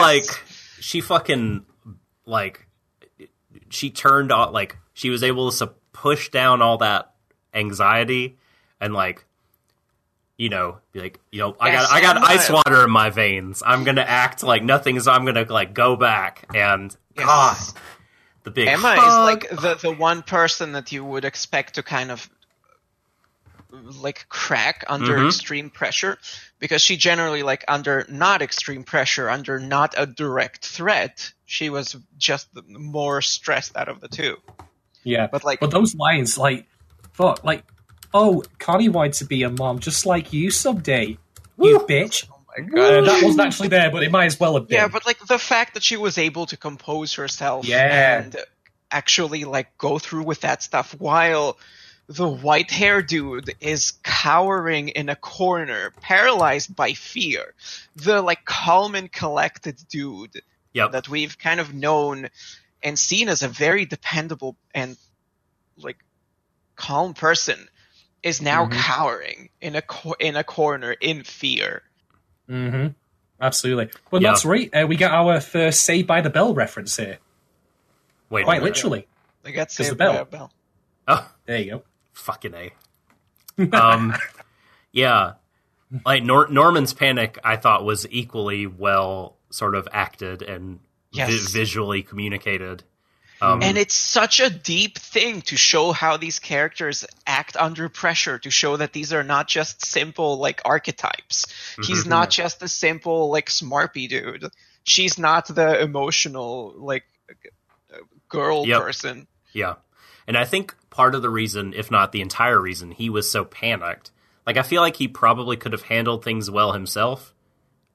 she turned on, like, she was able to push down all that anxiety and, like, you know, be like, you know, I got ice water in my veins. I'm gonna act like I'm gonna, like, go back. And, God, the big Emma hug. is, like, the one person that you would expect to kind of, like, crack under extreme pressure, because she generally, like, under not extreme pressure, under not a direct threat, she was just the more stressed out of the two. Yeah, but those lines, like, fuck, like, oh, Connie wanted to be a mom just like you someday, you bitch. Oh my god, that wasn't actually there, but it might as well have been. Yeah, but like the fact that she was able to compose herself and actually like go through with that stuff while the white hair dude is cowering in a corner, paralyzed by fear. The like calm and collected dude that we've kind of known and seen as a very dependable and like calm person is now cowering in a corner in fear. Absolutely. Well, that's right. We got our first Saved by the Bell reference here. Wait, quite literally. They got saved by a bell. Oh, there you go. Fucking A. Yeah. Like Norman's panic, I thought was equally well sort of acted and visually communicated. And it's such a deep thing to show how these characters act under pressure, to show that these are not just simple, like, archetypes. He's not just a simple, like, smarpy dude. She's not the emotional, like, girl person. Yeah. And I think part of the reason, if not the entire reason, he was so panicked, like, I feel like he probably could have handled things well himself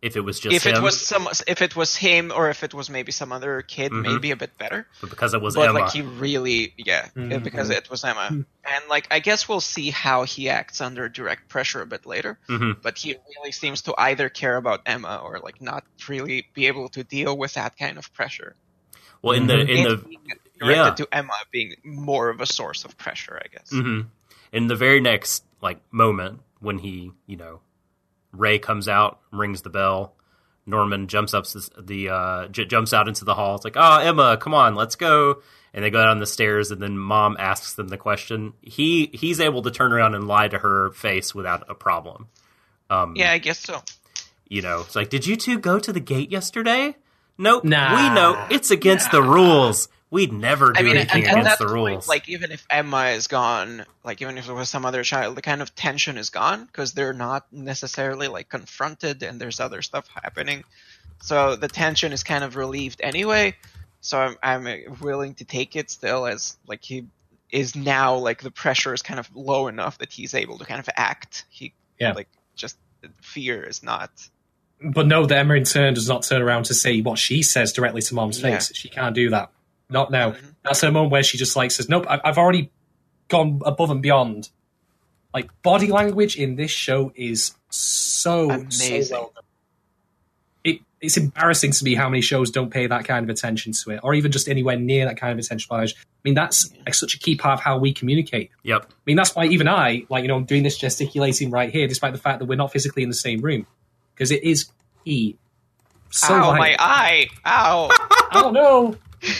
if it was just if him. if it was him, or if it was maybe some other kid, maybe a bit better. But because it was but Emma. like he really, because it was Emma, and like I guess we'll see how he acts under direct pressure a bit later. But he really seems to either care about Emma or like not really be able to deal with that kind of pressure. Well, in the directed to Emma being more of a source of pressure, I guess. In the very next like moment when he, Ray comes out, rings the bell. Norman jumps up jumps out into the hall. It's like, "Oh, Emma, come on, let's go." And they go down the stairs, and then Mom asks them the question. He's able to turn around and lie to her face without a problem. Yeah, I guess so. It's like, "Did you two go to the gate yesterday?" Nope. Nah. We know it's against the rules. We'd never do anything against the rules. Like, even if Emma is gone, like, even if it was some other child, the kind of tension is gone because they're not necessarily, like, confronted and there's other stuff happening. So the tension is kind of relieved anyway. So I'm willing to take it still as, like, he is now, like, the pressure is kind of low enough that he's able to kind of act. Like, just fear is not... But no, the Emma in turn does not turn around to say what she says directly to Mom's face. She can't do that. Not now. That's her moment where she just like says, "Nope, I've already gone above and beyond." Like, body language in this show is so amazing. So well done. It's embarrassing to me how many shows don't pay that kind of attention to it, or even just anywhere near that kind of attention. I mean, that's like such a key part of how we communicate. Yep. I mean, that's why even I, like, doing this gesticulating right here, despite the fact that we're not physically in the same room, because it is key. So ow, my eye! Ow! Oh no!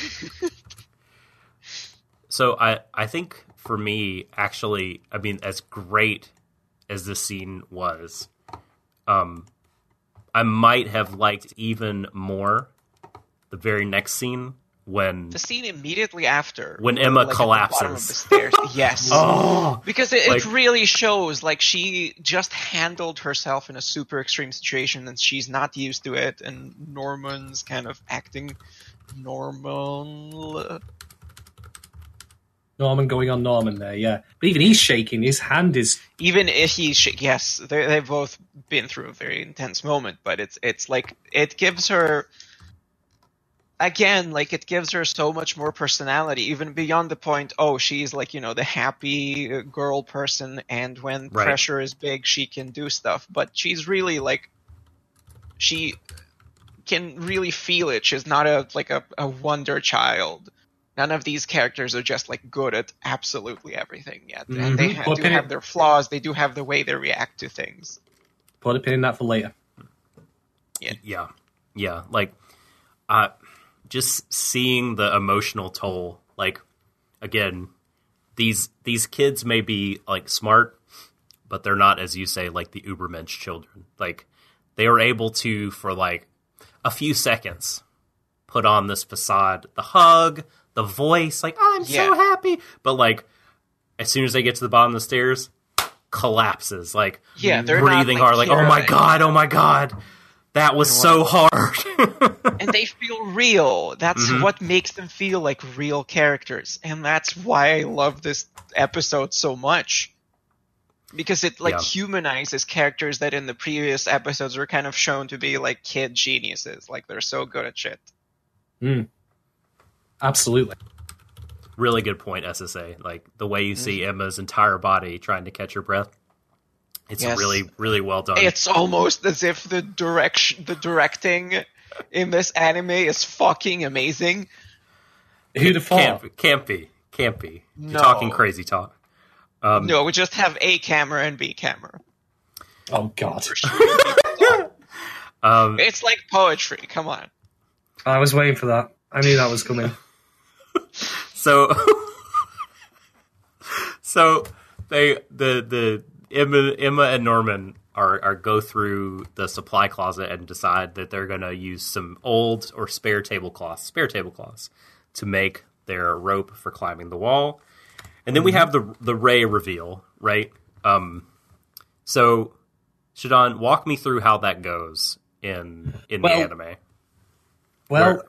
So I think for me, actually, I mean, as great as this scene was, I might have liked even more the very next scene when... The scene immediately after. When Emma collapses. At the bottom of the stairs. Yes. Because it really shows, like, she just handled herself in a super extreme situation and she's not used to it, and Norman's kind of acting normal. Norman going on Norman there, yeah. But even he's shaking. His hand is... Even if he's... Yes, they've both been through a very intense moment, but it's like... It gives her... Again, like, it gives her so much more personality, even beyond the point, she's like, the happy girl person, and when pressure is big, she can do stuff. But she's really, like... She can really feel it. She's not a wonder child. None of these characters are just like good at absolutely everything yet. And they do have their flaws. They do have the way they react to things. Put a pin in that for later. Yeah. Like, just seeing the emotional toll. Like, again, these kids may be like smart, but they're not, as you say, like the Ubermensch children. Like, they are able to, for like a few seconds, put on this facade, the hug, the voice, like, I'm so happy. But, like, as soon as they get to the bottom of the stairs, collapses. Like, they're breathing not, hard. Like, oh my God. That was so hard. And they feel real. That's what makes them feel like real characters. And that's why I love this episode so much. Because it, humanizes characters that in the previous episodes were kind of shown to be, like, kid geniuses. Like, they're so good at shit. Absolutely. Really good point, SSA. Like, the way you see Emma's entire body trying to catch her breath, it's really, really well done. It's almost as if the directing in this anime is fucking amazing. Who'd have thought? Can't be. No. You're talking crazy talk. No, we just have A camera and B camera. Oh, God. It's like poetry. Come on. I was waiting for that. I knew that was coming. So the Emma and Norman are go through the supply closet and decide that they're going to use some old or spare tablecloths to make their rope for climbing the wall. And then we have the Ray reveal, right? So Shadon, walk me through how that goes in the anime. Well,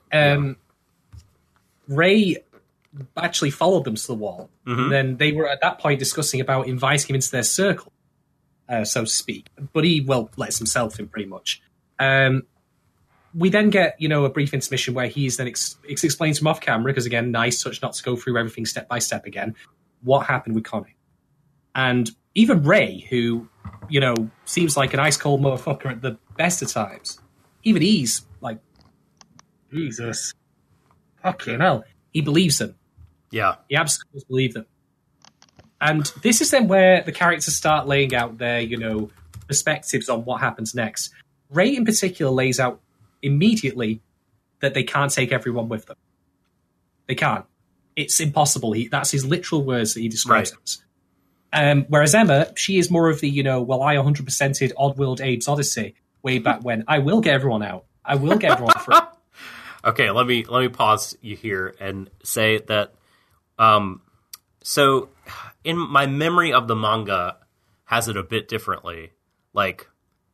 Ray actually followed them to the wall. Then they were at that point discussing about inviting him into their circle, so to speak. But he, lets himself in pretty much. We then get, a brief intermission where he's then it's explained to him off camera, because again, nice touch not to go through everything step by step again, what happened with Connie. And even Ray, who, seems like an ice cold motherfucker at the best of times, even he's like, Jesus, fucking hell. He believes them. Yeah. He absolutely believes them. And this is then where the characters start laying out their, perspectives on what happens next. Ray in particular lays out immediately that they can't take everyone with them. They can't. It's impossible. That's his literal words that he describes it as. Whereas Emma, she is more of the, I 100%ed Oddworld Abe's Odyssey way back when. I will get everyone out. I will get everyone free. Okay, let me pause you here and say that so in my memory of the manga has it a bit differently. Like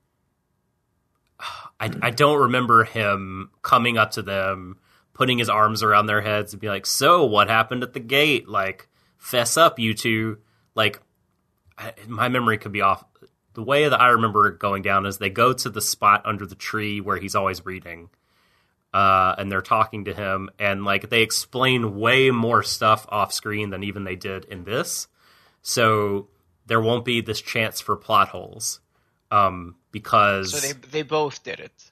I don't remember him coming up to them, putting his arms around their heads and be like, "So, what happened at the gate? Like, fess up, you two." Like, my memory could be off. The way that I remember it going down is they go to the spot under the tree where he's always reading, and they're talking to him, and like they explain way more stuff off screen than even they did in this. So there won't be this chance for plot holes. Because so they both did it.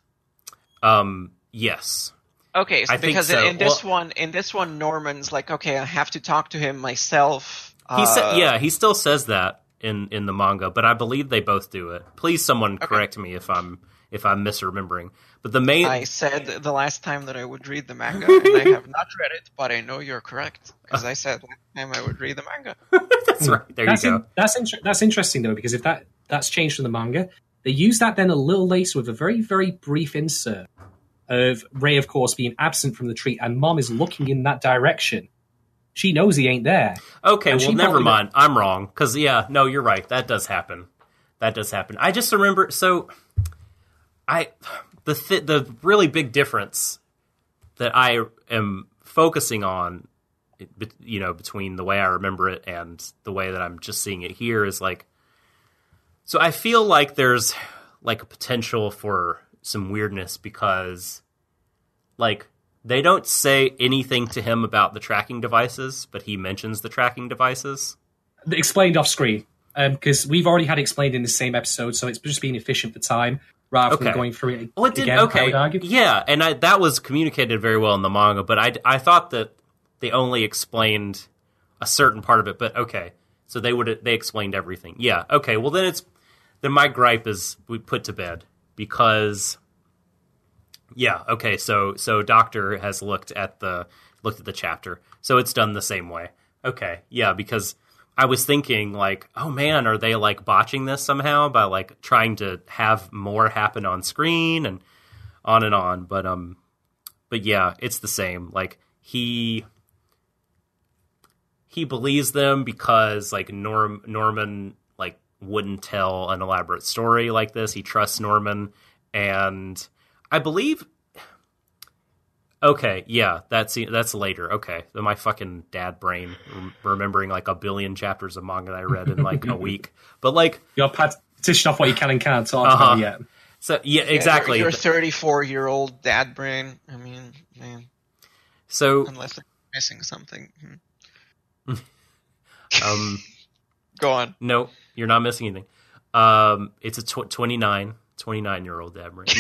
Yes. Okay, so because in this one, Norman's like, okay, I have to talk to him myself. He still says that in the manga, but I believe they both do it. Please, someone correct me if I'm misremembering. But I said the last time that I would read the manga, and I have not read it, but I know you're correct because I said last time I would read the manga. That's right. There you go. That's interesting though, because if that's changed from the manga, they use that then a little later with a very, very brief insert of Ray, of course, being absent from the tree, and Mom is looking in that direction. She knows he ain't there. Okay, well, never mind. I'm wrong. Because, no, you're right. That does happen. I just remember, the really big difference that I am focusing on, between the way I remember it and the way that I'm just seeing it here is like, so I feel like there's like a potential for some weirdness because like they don't say anything to him about the tracking devices, but he mentions the tracking devices. Explained off screen, because we've already had it explained in the same episode, so it's just being efficient for time rather than going through it again. Okay, I would argue. Yeah, and that was communicated very well in the manga, but I thought that they only explained a certain part of it. But okay, so they explained everything. Yeah, okay. Well, then my gripe is we put to bed because. Yeah. Okay. So Doctor has looked at the chapter, so it's done the same way. Okay. Yeah, because I was thinking like, oh man, are they like botching this somehow by like trying to have more happen on screen and on. But yeah, it's the same. Like he believes them because like Norman like wouldn't tell an elaborate story like this. He trusts Norman, and I believe. Okay, yeah, that's later. Okay, my fucking dad brain remembering like a billion chapters of manga that I read in like a week. But like you're petition off what you can and can't talk about yet. So yeah, exactly. Your 34-year-old dad brain. I mean, man. So unless I'm missing something. Go on. No, you're not missing anything. It's a 29-year-old dad brain.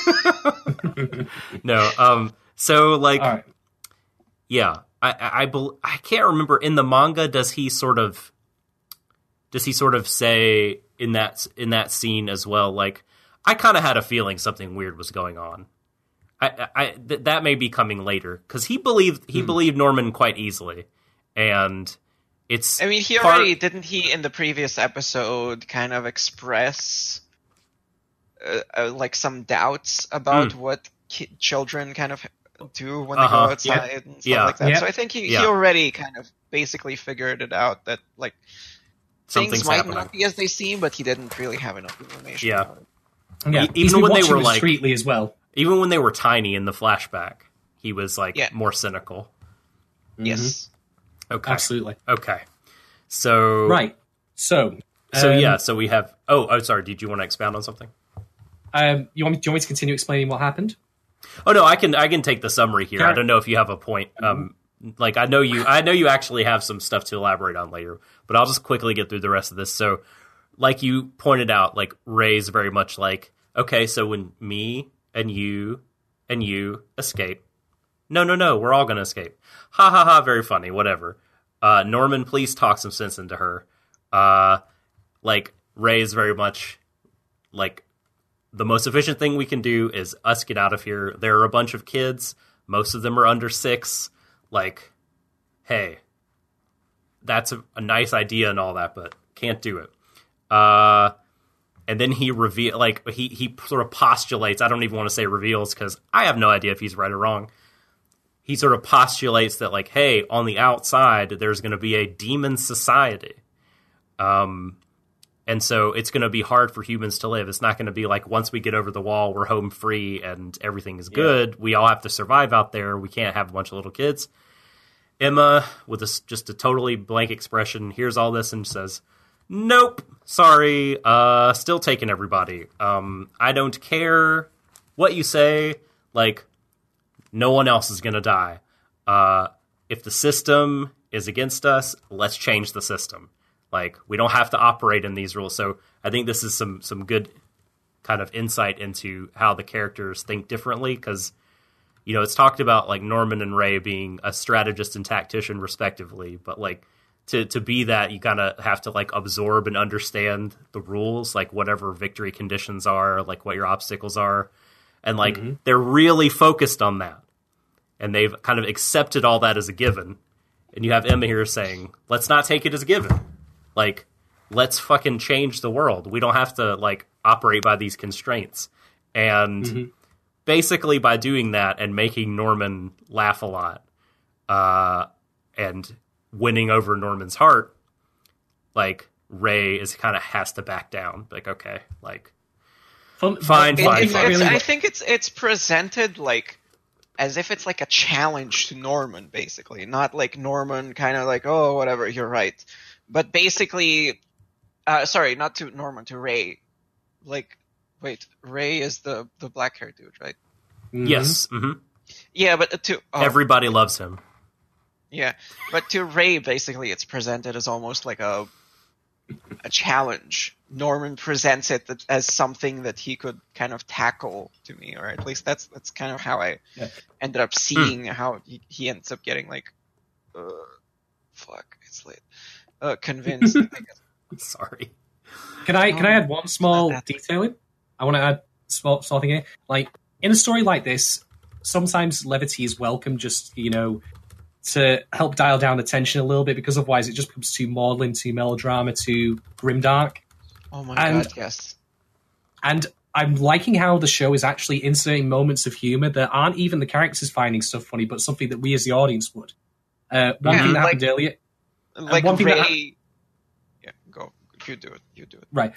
No. No. So like, right. Yeah, I can't remember in the manga. Does he sort of say in that scene as well? Like, I kind of had a feeling something weird was going on. That may be coming later because he believed Norman quite easily, and it's. I mean, he already didn't he in the previous episode kind of express like some doubts about what children kind of do when they go outside and stuff like that. So I think he already kind of basically figured it out that like things might not be as they seem, but he didn't really have enough information. Yeah, even when they were like discreetly as well. Even when they were tiny in the flashback, he was like more cynical. Yes. Okay. Absolutely. Okay. So right. So we have. Oh, sorry. Did you want to expound on something? you want me to continue explaining what happened? Oh no, I can take the summary here. I don't know if you have a point. Like I know you actually have some stuff to elaborate on later, but I'll just quickly get through the rest of this. So, like you pointed out, like Rey's very much like, okay, so when me and you escape, no, we're all gonna escape. Ha ha ha, very funny. Whatever. Norman, please talk some sense into her. Like Rey is very much like, the most efficient thing we can do is us get out of here. There are a bunch of kids. Most of them are under 6. Like, hey, that's a nice idea and all that, but can't do it. And then he he sort of postulates, I don't even want to say reveals because I have no idea if he's right or wrong. He sort of postulates that, like, hey, on the outside, there's going to be a demon society. And so it's going to be hard for humans to live. It's not going to be like once we get over the wall, we're home free and everything is good. Yeah. We all have to survive out there. We can't have a bunch of little kids. Emma, with just a totally blank expression, hears all this and says, nope, sorry, still taking everybody. I don't care what you say. Like, no one else is going to die. If the system is against us, let's change the system. Like, we don't have to operate in these rules. So I think this is some good kind of insight into how the characters think differently. Because, you know, it's talked about, like, Norman and Rey being a strategist and tactician, respectively. But, like, to be that, you kind of have to, like, absorb and understand the rules, like, whatever victory conditions are, like, what your obstacles are. And, like, they're really focused on that. And they've kind of accepted all that as a given. And you have Emma here saying, let's not take it as a given. Like, let's fucking change the world. We don't have to, like, operate by these constraints. And basically by doing that and making Norman laugh a lot and winning over Norman's heart, like, Rey is kind of has to back down. Like, okay, like, fine. I think it's presented, like, as if it's like a challenge to Norman, basically. Not like Norman kind of like, oh, whatever, you're right. But basically, sorry, not to Norman, to Rey. Like, wait, Rey is the black-haired dude, right? Yes. Yeah, but everybody loves him. Yeah, but to Rey, basically, it's presented as almost like a challenge. Norman presents it as something that he could kind of tackle to me, or at least that's kind of how I ended up seeing how he ends up getting like, fuck, it's late. Convinced. I guess. Sorry. Can I add one small detail in? I want to add small thing here. Like, in a story like this, sometimes levity is welcome, just, you know, to help dial down the tension a little bit, because otherwise it just becomes too maudlin, too melodrama, too grimdark. Oh my god, yes. And I'm liking how the show is actually inserting moments of humor that aren't even the characters finding stuff funny, but something that we as the audience would. One thing that happened earlier... Like one Rey... Yeah, go. You do it. Right.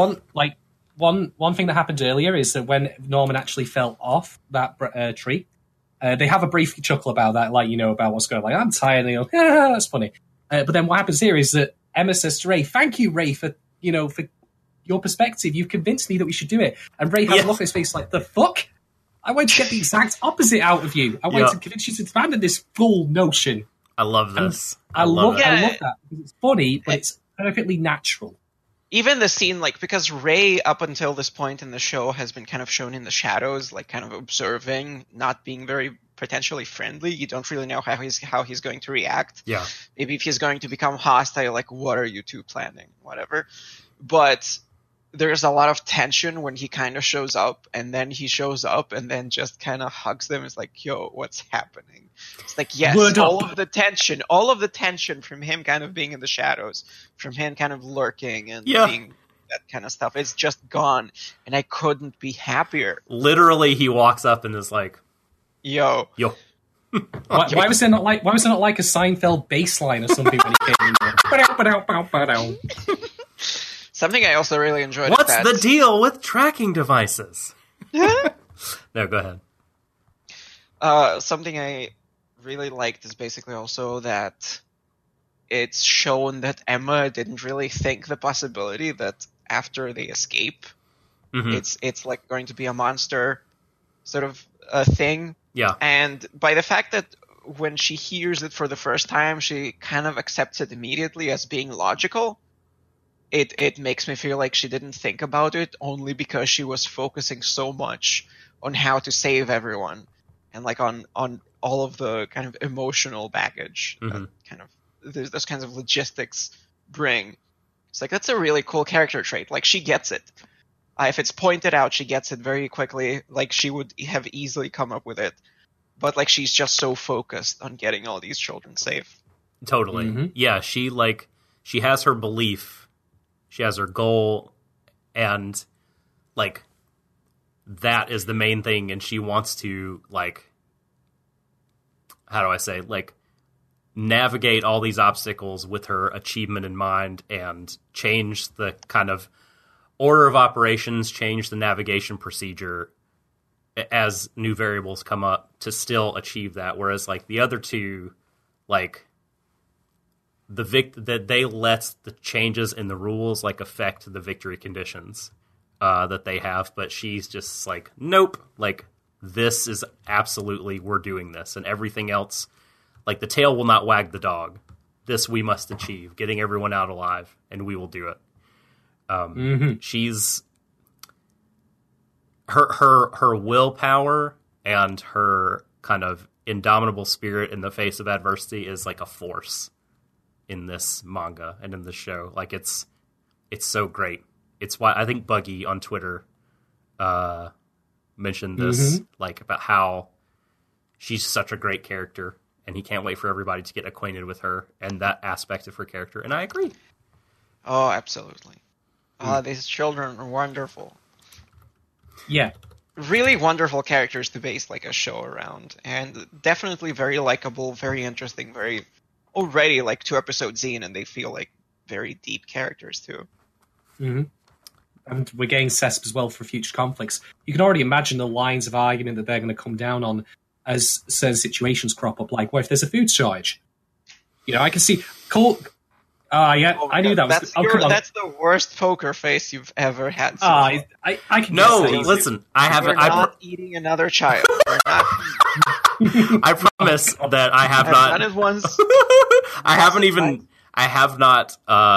One thing that happened earlier is that when Norman actually fell off that tree, they have a brief chuckle about that, like, you know, about what's going on. Like, I'm tired, and they go, yeah, that's funny. But then what happens here is that Emma says to Rey, thank you, Rey, for your perspective. You've convinced me that we should do it. And Rey has a look on his face like, the fuck? I want to get the exact opposite out of you. I want to convince you to abandon this full notion. I love this. I love that because it's funny, but it's perfectly natural. Even the scene, like, because Rey up until this point in the show has been kind of shown in the shadows, like kind of observing, not being very potentially friendly. You don't really know how he's going to react. Yeah. Maybe if he's going to become hostile, like, what are you two planning? Whatever. But there's a lot of tension when he kind of shows up, and then he shows up and then just kind of hugs them. It's like, yo, what's happening? It's like, yes, all of the tension from him kind of being in the shadows, from him kind of lurking and being that kind of stuff, it's just gone, and I couldn't be happier. Literally, he walks up and is like, yo. Why was there not like a Seinfeld bass line or something when he came in? Something I also really enjoyed. What's the deal with tracking devices? No, go ahead. Something I really liked is basically also that it's shown that Emma didn't really think the possibility that after they escape, It's like going to be a monster sort of a thing. Yeah. And by the fact that when she hears it for the first time, she kind of accepts it immediately as being logical. It makes me feel like she didn't think about it only because she was focusing so much on how to save everyone and like on all of the kind of emotional baggage that kind of those kinds of logistics bring. It's like, that's a really cool character trait. Like, she gets it. If it's pointed out, she gets it very quickly. Like, she would have easily come up with it. But like, she's just so focused on getting all these children safe. Totally. Yeah, she has her belief. She has her goal, and like that is the main thing, and she wants to, like, how do I say, like, navigate all these obstacles with her achievement in mind and change the kind of order of operations, change the navigation procedure as new variables come up to still achieve that. Whereas like the other two, like that they let the changes in the rules like affect the victory conditions that they have, but she's just like, nope, like this is absolutely, we're doing this, and everything else, like the tail will not wag the dog. This we must achieve, getting everyone out alive, and we will do it. She's her willpower and her kind of indomitable spirit in the face of adversity is like a force in this manga and in this show. Like it's so great. It's why I think Buggy on Twitter mentioned this, like about how she's such a great character, and he can't wait for everybody to get acquainted with her and that aspect of her character. And I agree. Oh, absolutely. These children are wonderful. Yeah. Really wonderful characters to base like a show around, and definitely very likable, very interesting, very already like 2 episodes in, and they feel like very deep characters too. And we're getting set up as well for future conflicts. You can already imagine the lines of argument that they're going to come down on as certain situations crop up. Like, what if there's a food shortage? You know, I can see I knew that was. That's the worst poker face you've ever had. So I can. No, listen. I haven't. We're not eating another child. We're not. I promise that I have not. Done it once. I haven't even. I have not.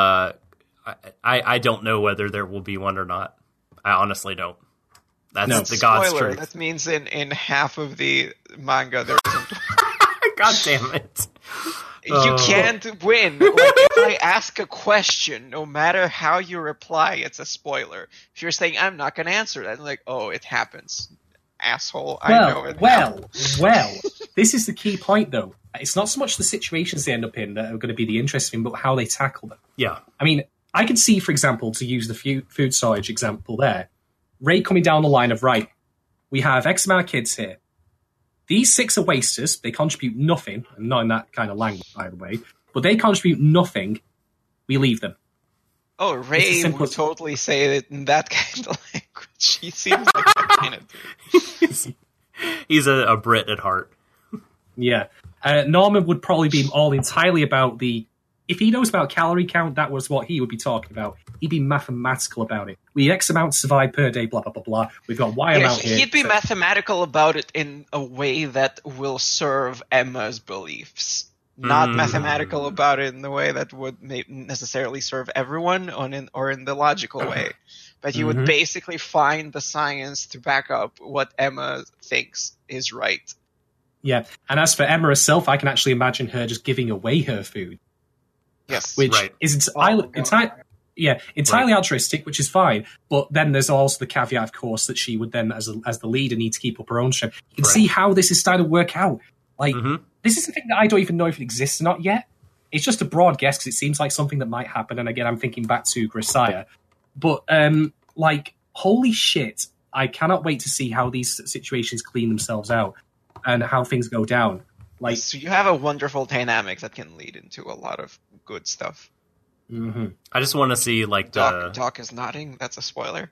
I don't know whether there will be one or not. I honestly don't. That's the God's truth. That means in half of the manga there isn't. God damn it. You can't win. Like, if I ask a question, no matter how you reply, it's a spoiler. If you're saying, I'm not going to answer that, I'm like, oh, it happens. Asshole. I know it happens. Well, this is the key point, though. It's not so much the situations they end up in that are going to be the interesting, but how they tackle them. Yeah. I mean, I can see, for example, to use the food shortage example there, Ray coming down the line of, right, we have X amount of kids here. These 6 are wasters. They contribute nothing. And not in that kind of language, by the way. But they contribute nothing. We leave them. Oh, Ray would totally say it in that kind of language. He seems like that kind of dude. He's a Brit at heart. Yeah. Norman would probably be all entirely about the... If he knows about calorie count, that was what he would be talking about. He'd be mathematical about it. We X amount survive per day, blah, blah, blah, blah. We've got Y amount here. He'd be mathematical about it in a way that will serve Emma's beliefs. Not mathematical about it in the way that would necessarily serve everyone or in the logical way. But he would basically find the science to back up what Emma thinks is right. Yeah, and as for Emma herself, I can actually imagine her just giving away her food. Yes, which is entirely altruistic, which is fine. But then there's also the caveat, of course, that she would then, as the leader, need to keep up her own strength. You can see how this is starting to work out. Like, this is something that I don't even know if it exists or not yet. It's just a broad guess because it seems like something that might happen. And again, I'm thinking back to Grisaya. But, like, holy shit, I cannot wait to see how these situations clean themselves out and how things go down. Like, so you have a wonderful dynamic that can lead into a lot of good stuff. I just want to see, like, Doc is nodding. That's a spoiler.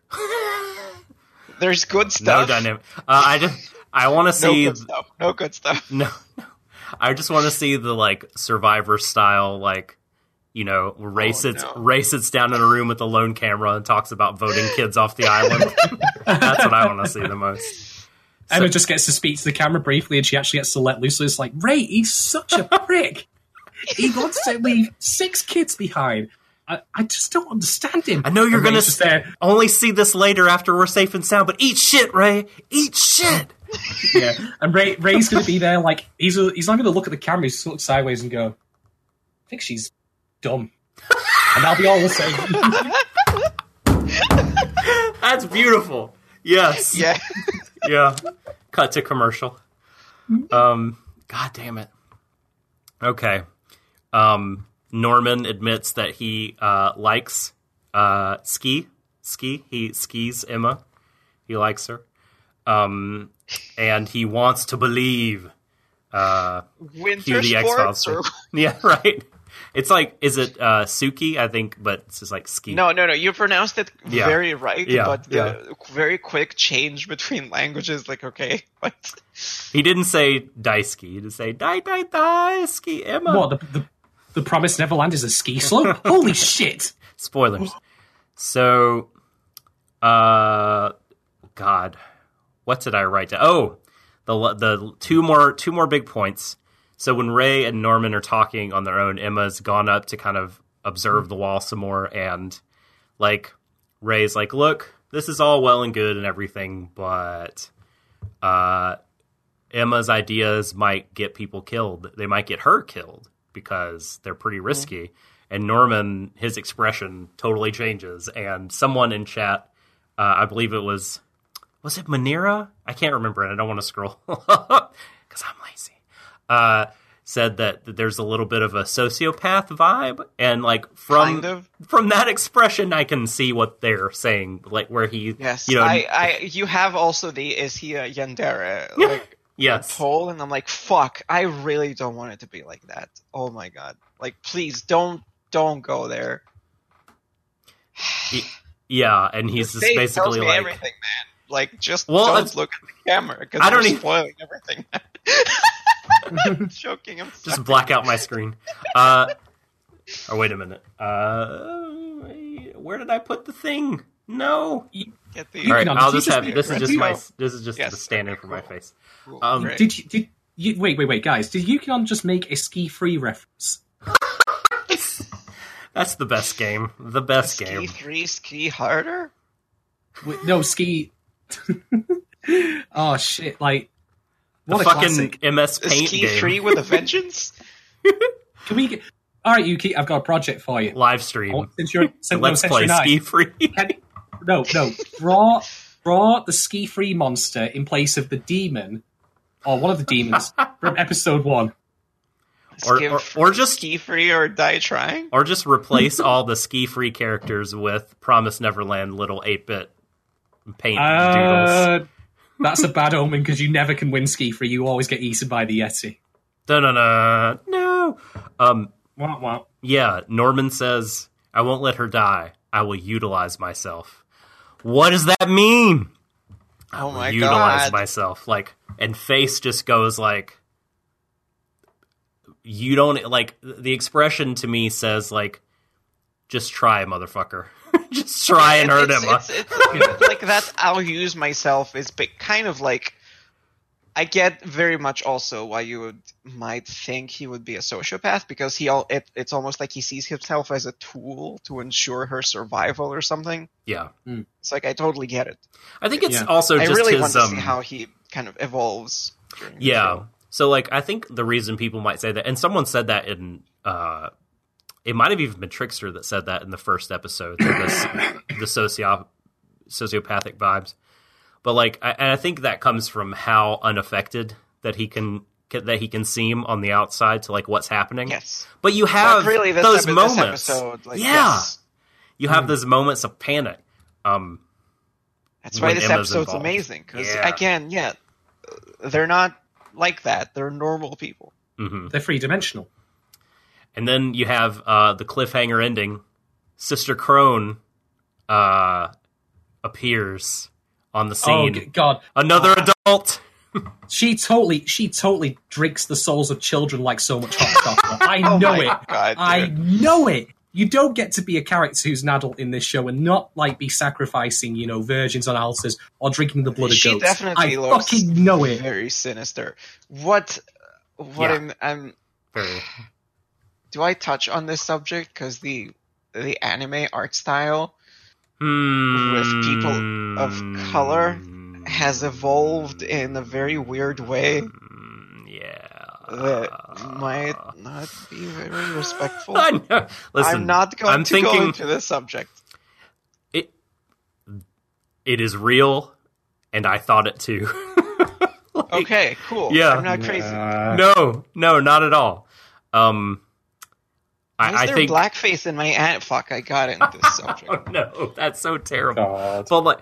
There's good stuff. No dynamic. I want to see... No good stuff. No. I just want to see the, like, Survivor style, like, You know, Ray sits down in a room with a lone camera and talks about voting kids off the island. That's what I want to see the most. Emma just gets to speak to the camera briefly, and she actually gets to let loose. So it's like, Ray, he's such a prick. He wants to leave 6 kids behind. I just don't understand him. I know you're going to only see this later after we're safe and sound, but eat shit, Ray. Eat shit. Yeah, and Ray's going to be there like, he's not going to look at the camera, he's going to look sideways and go, I think she's dumb. And that'll be all we'll say. That's beautiful. Yes. Yeah. Yeah. Cut to commercial. God damn it. Okay. Norman admits that he likes Ski. He skis Emma. He likes her. And he wants to believe Winter the sports? Yeah, right. It's like, is it Suki, I think, but it's just like Ski. No, you pronounced it very right, but the very quick change between languages, like, okay. What? He didn't say Daisuke, he did say Daisuke Emma. What, the Promised Neverland is a ski slope? Holy shit! Spoilers. So, God, what did I write down? Oh, the two more big points. So when Ray and Norman are talking on their own, Emma's gone up to kind of observe the wall some more, and like Ray's like, look, this is all well and good and everything, but Emma's ideas might get people killed. They might get her killed because they're pretty risky. And Norman, his expression totally changes. And someone in chat, I believe it was it Manira? I can't remember, and I don't want to scroll because I'm lazy. Said that there's a little bit of a sociopath vibe, and like from that expression, I can see what they're saying, like where he, you have also is he a yandere, like yes, Toll, and I'm like, fuck, I really don't want it to be like that. Oh my god, like please don't go there. Yeah, and he's just basically like everything, man. Like just don't look at the camera because I'm spoiling everything. I'm joking. I'm sorry. Just black out my screen. Oh, wait a minute. Where did I put the thing? No. All right, I'll just have this is just the stand-in for my face. Cool. Did you wait, guys? Did Yukon just make a ski-free reference? That's the best game. The best game. Ski-free, ski harder? No, ski. Oh shit! Like what the a fucking classic. MS Paint ski game. Ski-free with a vengeance. Can we? All right, Yuki, I've got a project for you. Live stream. Let's play Ski-free. No. Draw the ski-free monster in place of the demon, or one of the demons from episode 1. Or just ski-free or die trying. Or just replace all the ski-free characters with Promised Neverland little 8-bit paint doodles. That's a bad omen because you never can win ski-free. You always get eaten by the Yeti. No. Wow. Yeah, Norman says, I won't let her die. I will utilize myself. What does that mean? Oh my god. Utilize myself. Like, and Face just goes like, you don't, like, the expression to me says, like, just try, motherfucker. Just try and hurt him. It's like that I'll use myself is kind of like, I get very much also why you might think he would be a sociopath, because it's almost like he sees himself as a tool to ensure her survival or something. Yeah. It's like, I totally get it. I think it's also just I really his, want to see how he kind of evolves during the show. So, like, I think the reason people might say that, and someone said that in, it might have even been Trickster that said that in the first episode, the sociopathic vibes. But, like, I think that comes from how unaffected that he can seem on the outside to, like, what's happening. Yes. But you have those moments. This episode, like, yeah. Yes. You have those moments of panic. That's why this episode's amazing. Because, again, they're not like that. They're normal people. Mm-hmm. They're three-dimensional. And then you have the cliffhanger ending. Sister Crone appears on the scene. Oh, God. Another adult. She totally drinks the souls of children like so much hot chocolate. I know it. God, I know it. You don't get to be a character who's an adult in this show and not like be sacrificing, virgins on altars or drinking the blood of goats. She definitely looks fucking know it. Very sinister. What I'm Very. Do I touch on this subject because the anime art style with people of color has evolved in a very weird way? That might not be very respectful. Listen, I'm not going to go into this subject. It is real, and I thought it too. Okay, cool. Yeah. I'm not crazy. No, not at all. I think blackface in my fuck, I got into this subject. Oh, no, that's so terrible. God. Well,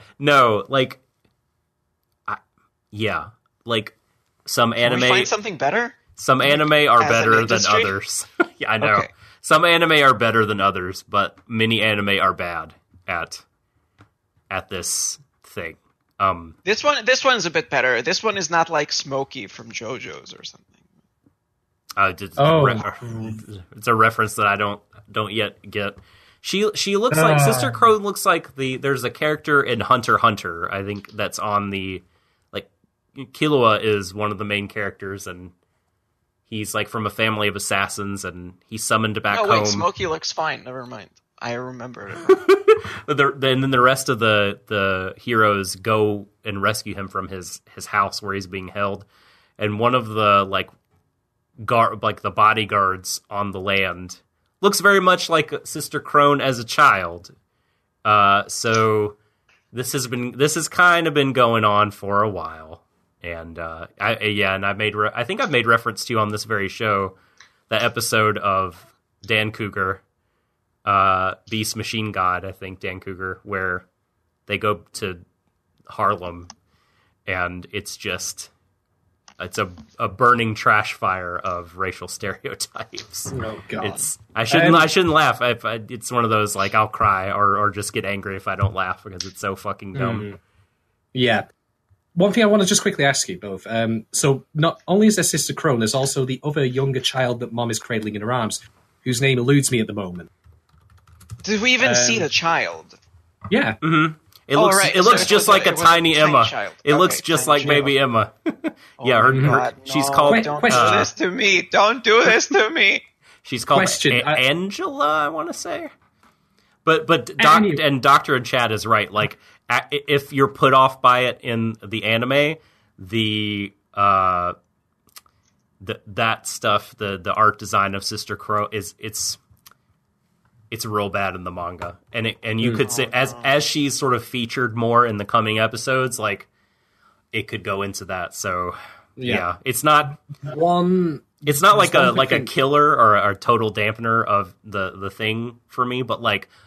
some Can anime. we find something better? Some anime are as better an than industry? others. Yeah, I know. Okay. Some anime are better than others, but many anime are bad at this thing. This one's a bit better. This one is not like Smokey from JoJo's or something. It's a reference that I don't yet get. She looks like Sister Crone looks like there's a character in Hunter x Hunter. I think that's on the Killua is one of the main characters, and he's like from a family of assassins, and he's summoned back home. Smokey looks fine. Never mind. I remember it. Then the rest of the heroes go and rescue him from his house where he's being held, and one of the the bodyguards on the land looks very much like Sister Crone as a child. So this has kind of been going on for a while. And I think I've made reference to on this very show that episode of Dan Cougar, Beast Machine God, I think Dan Cougar, where they go to Harlem, and it's a burning trash fire of racial stereotypes. Oh God! I shouldn't laugh. It's one of those I'll cry or just get angry if I don't laugh because it's so fucking dumb. Yeah. One thing I want to just quickly ask you both. So not only is there Sister Crone, there's also the other younger child that Mom is cradling in her arms, whose name eludes me at the moment. Did we even see the child? Yeah. Mm-hmm. It looks just like a tiny Emma. Child. It looks just like baby Emma. Yeah, she's called. Don't do this to me. Don't do this to me. She's called Angela, I want to say. But Doctor and Chad is right. If you're put off by it in the anime, that stuff, the art design of Sister Crow it's real bad in the manga, and you could say as she's sort of featured more in the coming episodes, it could go into that. So yeah it's not like a killer or a total dampener of the thing for me, but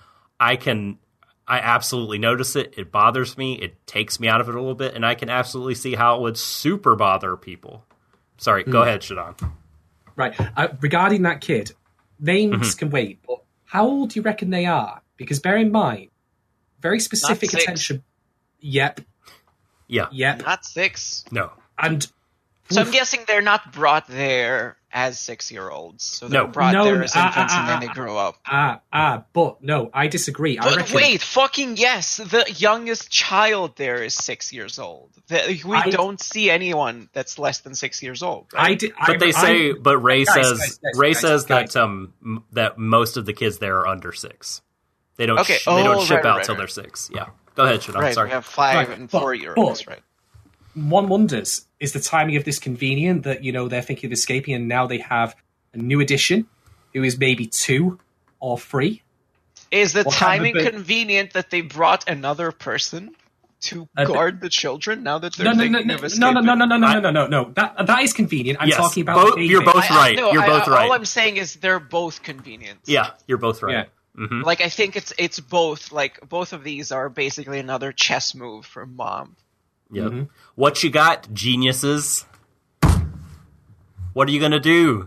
I absolutely notice it. It bothers me. It takes me out of it a little bit, and I can absolutely see how it would super bother people. Sorry, go ahead, Shadon. Right. Regarding that kid, names can wait, but how old do you reckon they are? Because bear in mind, very specific attention. Yep. Yeah. Yep. Not 6. No. And so I'm guessing they're not brought there as 6-year-olds. So they're brought there as infants and then they grow up. But no, I disagree. I reckon... Wait, fucking yes! The youngest child there is 6 years old. We don't see anyone that's less than 6 years old. Right? Ray says that most of the kids there are under 6. They don't ship out till they're 6. Yeah. Go ahead, Shadon. Right, sorry. we have 5 and 4-year-olds, right? One wonders, is the timing of this convenient that, they're thinking of escaping and now they have a new addition who is maybe 2 or 3? Is the timing convenient that they brought another person to guard the children now that they're thinking of escaping? No. That is convenient. I'm talking about... You're both right. You're both right. All I'm saying is they're both convenient. Yeah, you're both right. Yeah. Mm-hmm. I think it's both. Both of these are basically another chess move for Mom. Yep. Mm-hmm. What you got, geniuses? What are you gonna do?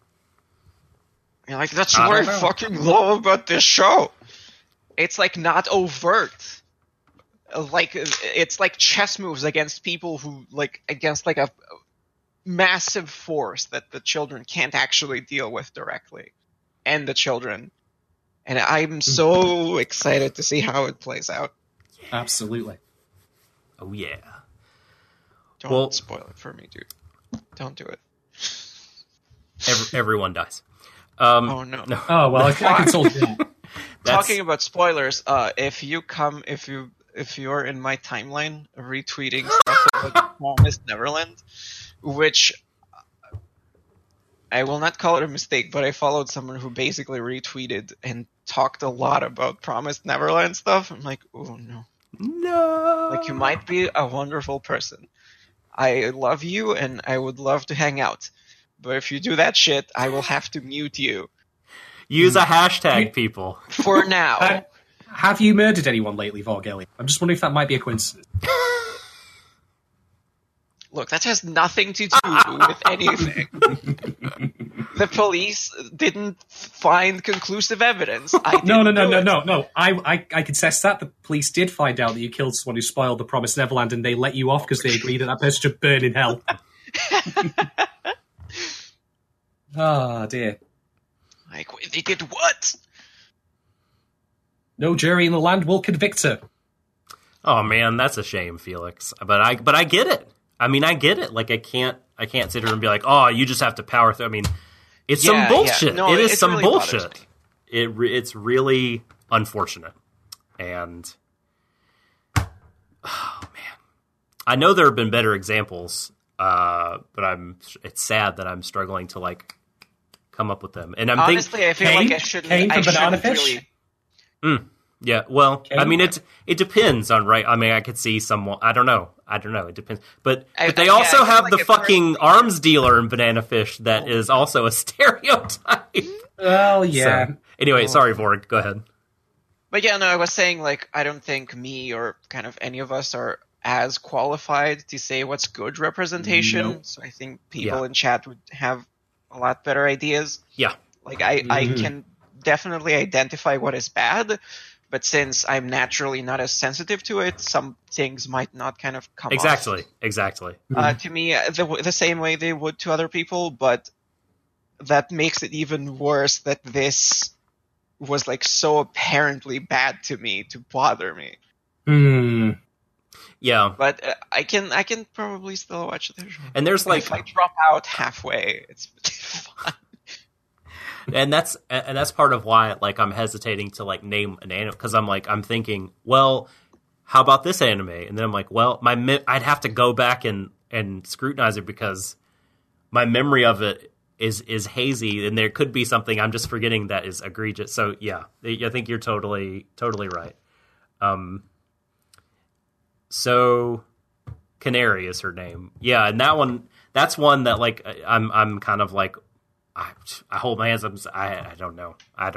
That's what I fucking love about this show. It's not overt. It's like chess moves against people who against a massive force that the children can't actually deal with directly, and the children. And I'm so excited to see how it plays out. Absolutely. Oh yeah. Don't spoil it for me, dude. Don't do it. Everyone dies. Oh no. Oh well, I can solve that. Talking about spoilers, if you're in my timeline retweeting stuff about Promised Neverland, which I will not call it a mistake, but I followed someone who basically retweeted and talked a lot about Promised Neverland stuff. I'm like, oh no. No. Like, you might be a wonderful person. I love you and I would love to hang out. But if you do that shit, I will have to mute you. Use a hashtag, people. For now. Have you murdered anyone lately, Vorgelli? I'm just wondering if that might be a coincidence. Look, that has nothing to do with anything. The police didn't find conclusive evidence. No. I contest that. The police did find out that you killed someone who spoiled the Promised Neverland, and they let you off because they agreed that person should burn in hell. Oh, dear. Like, they did what? No jury in the land will convict her. Oh man, that's a shame, Felix. But I get it. I mean, I get it. Like, I can't sit here and be like, oh, you just have to power through. I mean, it's some bullshit. No, it is some really bullshit. It's really unfortunate. And, oh man, I know there have been better examples, but it's sad that I'm struggling to like come up with them. And I'm honestly, I feel like I shouldn't. Cain from Banana Fish? Really... Yeah, well, I mean, it depends on, right? I mean, I could see someone. I don't know. It depends. But they also have like the fucking arms dealer in Banana Fish that is also a stereotype. Well, yeah. So, anyway, sorry, Vorg. Go ahead. But yeah, no, I was saying, like, I don't think me or kind of any of us are as qualified to say what's good representation. Nope. So I think people in chat would have a lot better ideas. Yeah. Like, I can definitely identify what is bad. But since I'm naturally not as sensitive to it, some things might not kind of come off. Exactly. To me, the same way they would to other people, but that makes it even worse that this was like so apparently bad to me to bother me. Yeah. But I can probably still watch the show. And there's like, if I drop out halfway, it's fine. And that's part of why, like, I'm hesitating to like name an anime, because I'm thinking, well, how about this anime? And then I'm like, well, I'd have to go back and scrutinize it because my memory of it is hazy, and there could be something I'm just forgetting that is egregious. So yeah, I think you're totally right. So Canary is her name, yeah, and that's one that like I'm kind of like. I hold my hands up. I don't know.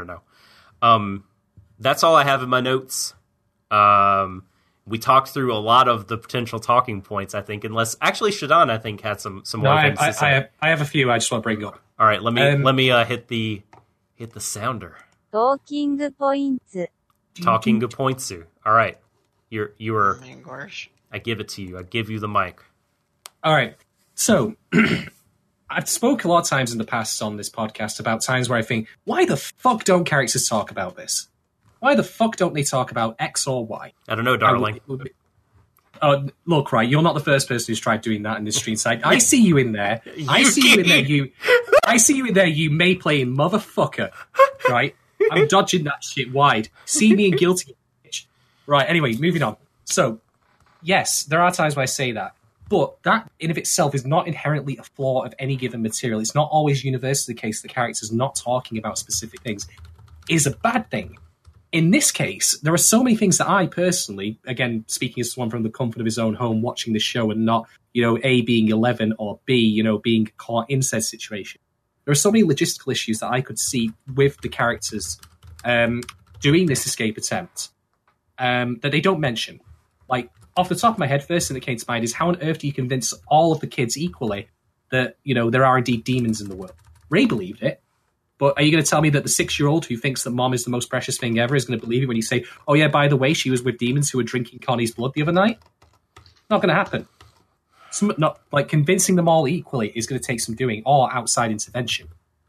That's all I have in my notes. We talked through a lot of the potential talking points, I think, unless actually Shadon, I think, had some more things to say. I have a few I just want to bring up. All right, let me hit the sounder. Talking points. Talking points. All right. You are. Oh my gosh. I give it to you. I give you the mic. All right. So I've spoke a lot of times in the past on this podcast about times where I think, why the fuck don't characters talk about this? Why the fuck don't they talk about X or Y? I don't know, darling. Look, right, you're not the first person who's tried doing that in this street side. I see you in there. I see you in there, you may play motherfucker. Right? I'm dodging that shit wide. See me and guilty. Right, anyway, moving on. So, yes, there are times where I say that. But that, in of itself, is not inherently a flaw of any given material. It's not always universally the case that characters not talking about specific things is a bad thing. In this case, there are so many things that I personally, again, speaking as someone from the comfort of his own home, watching the show and not, A, being 11 or B, being caught in said situation. There are so many logistical issues that I could see with the characters doing this escape attempt that they don't mention. Like, off the top of my head, first thing that came to mind is how on earth do you convince all of the kids equally that, there are indeed demons in the world? Ray believed it. But are you going to tell me that the 6-year-old who thinks that mom is the most precious thing ever is going to believe it when you say, oh yeah, by the way, she was with demons who were drinking Connie's blood the other night? Not going to happen. not like convincing them all equally is going to take some doing or outside intervention.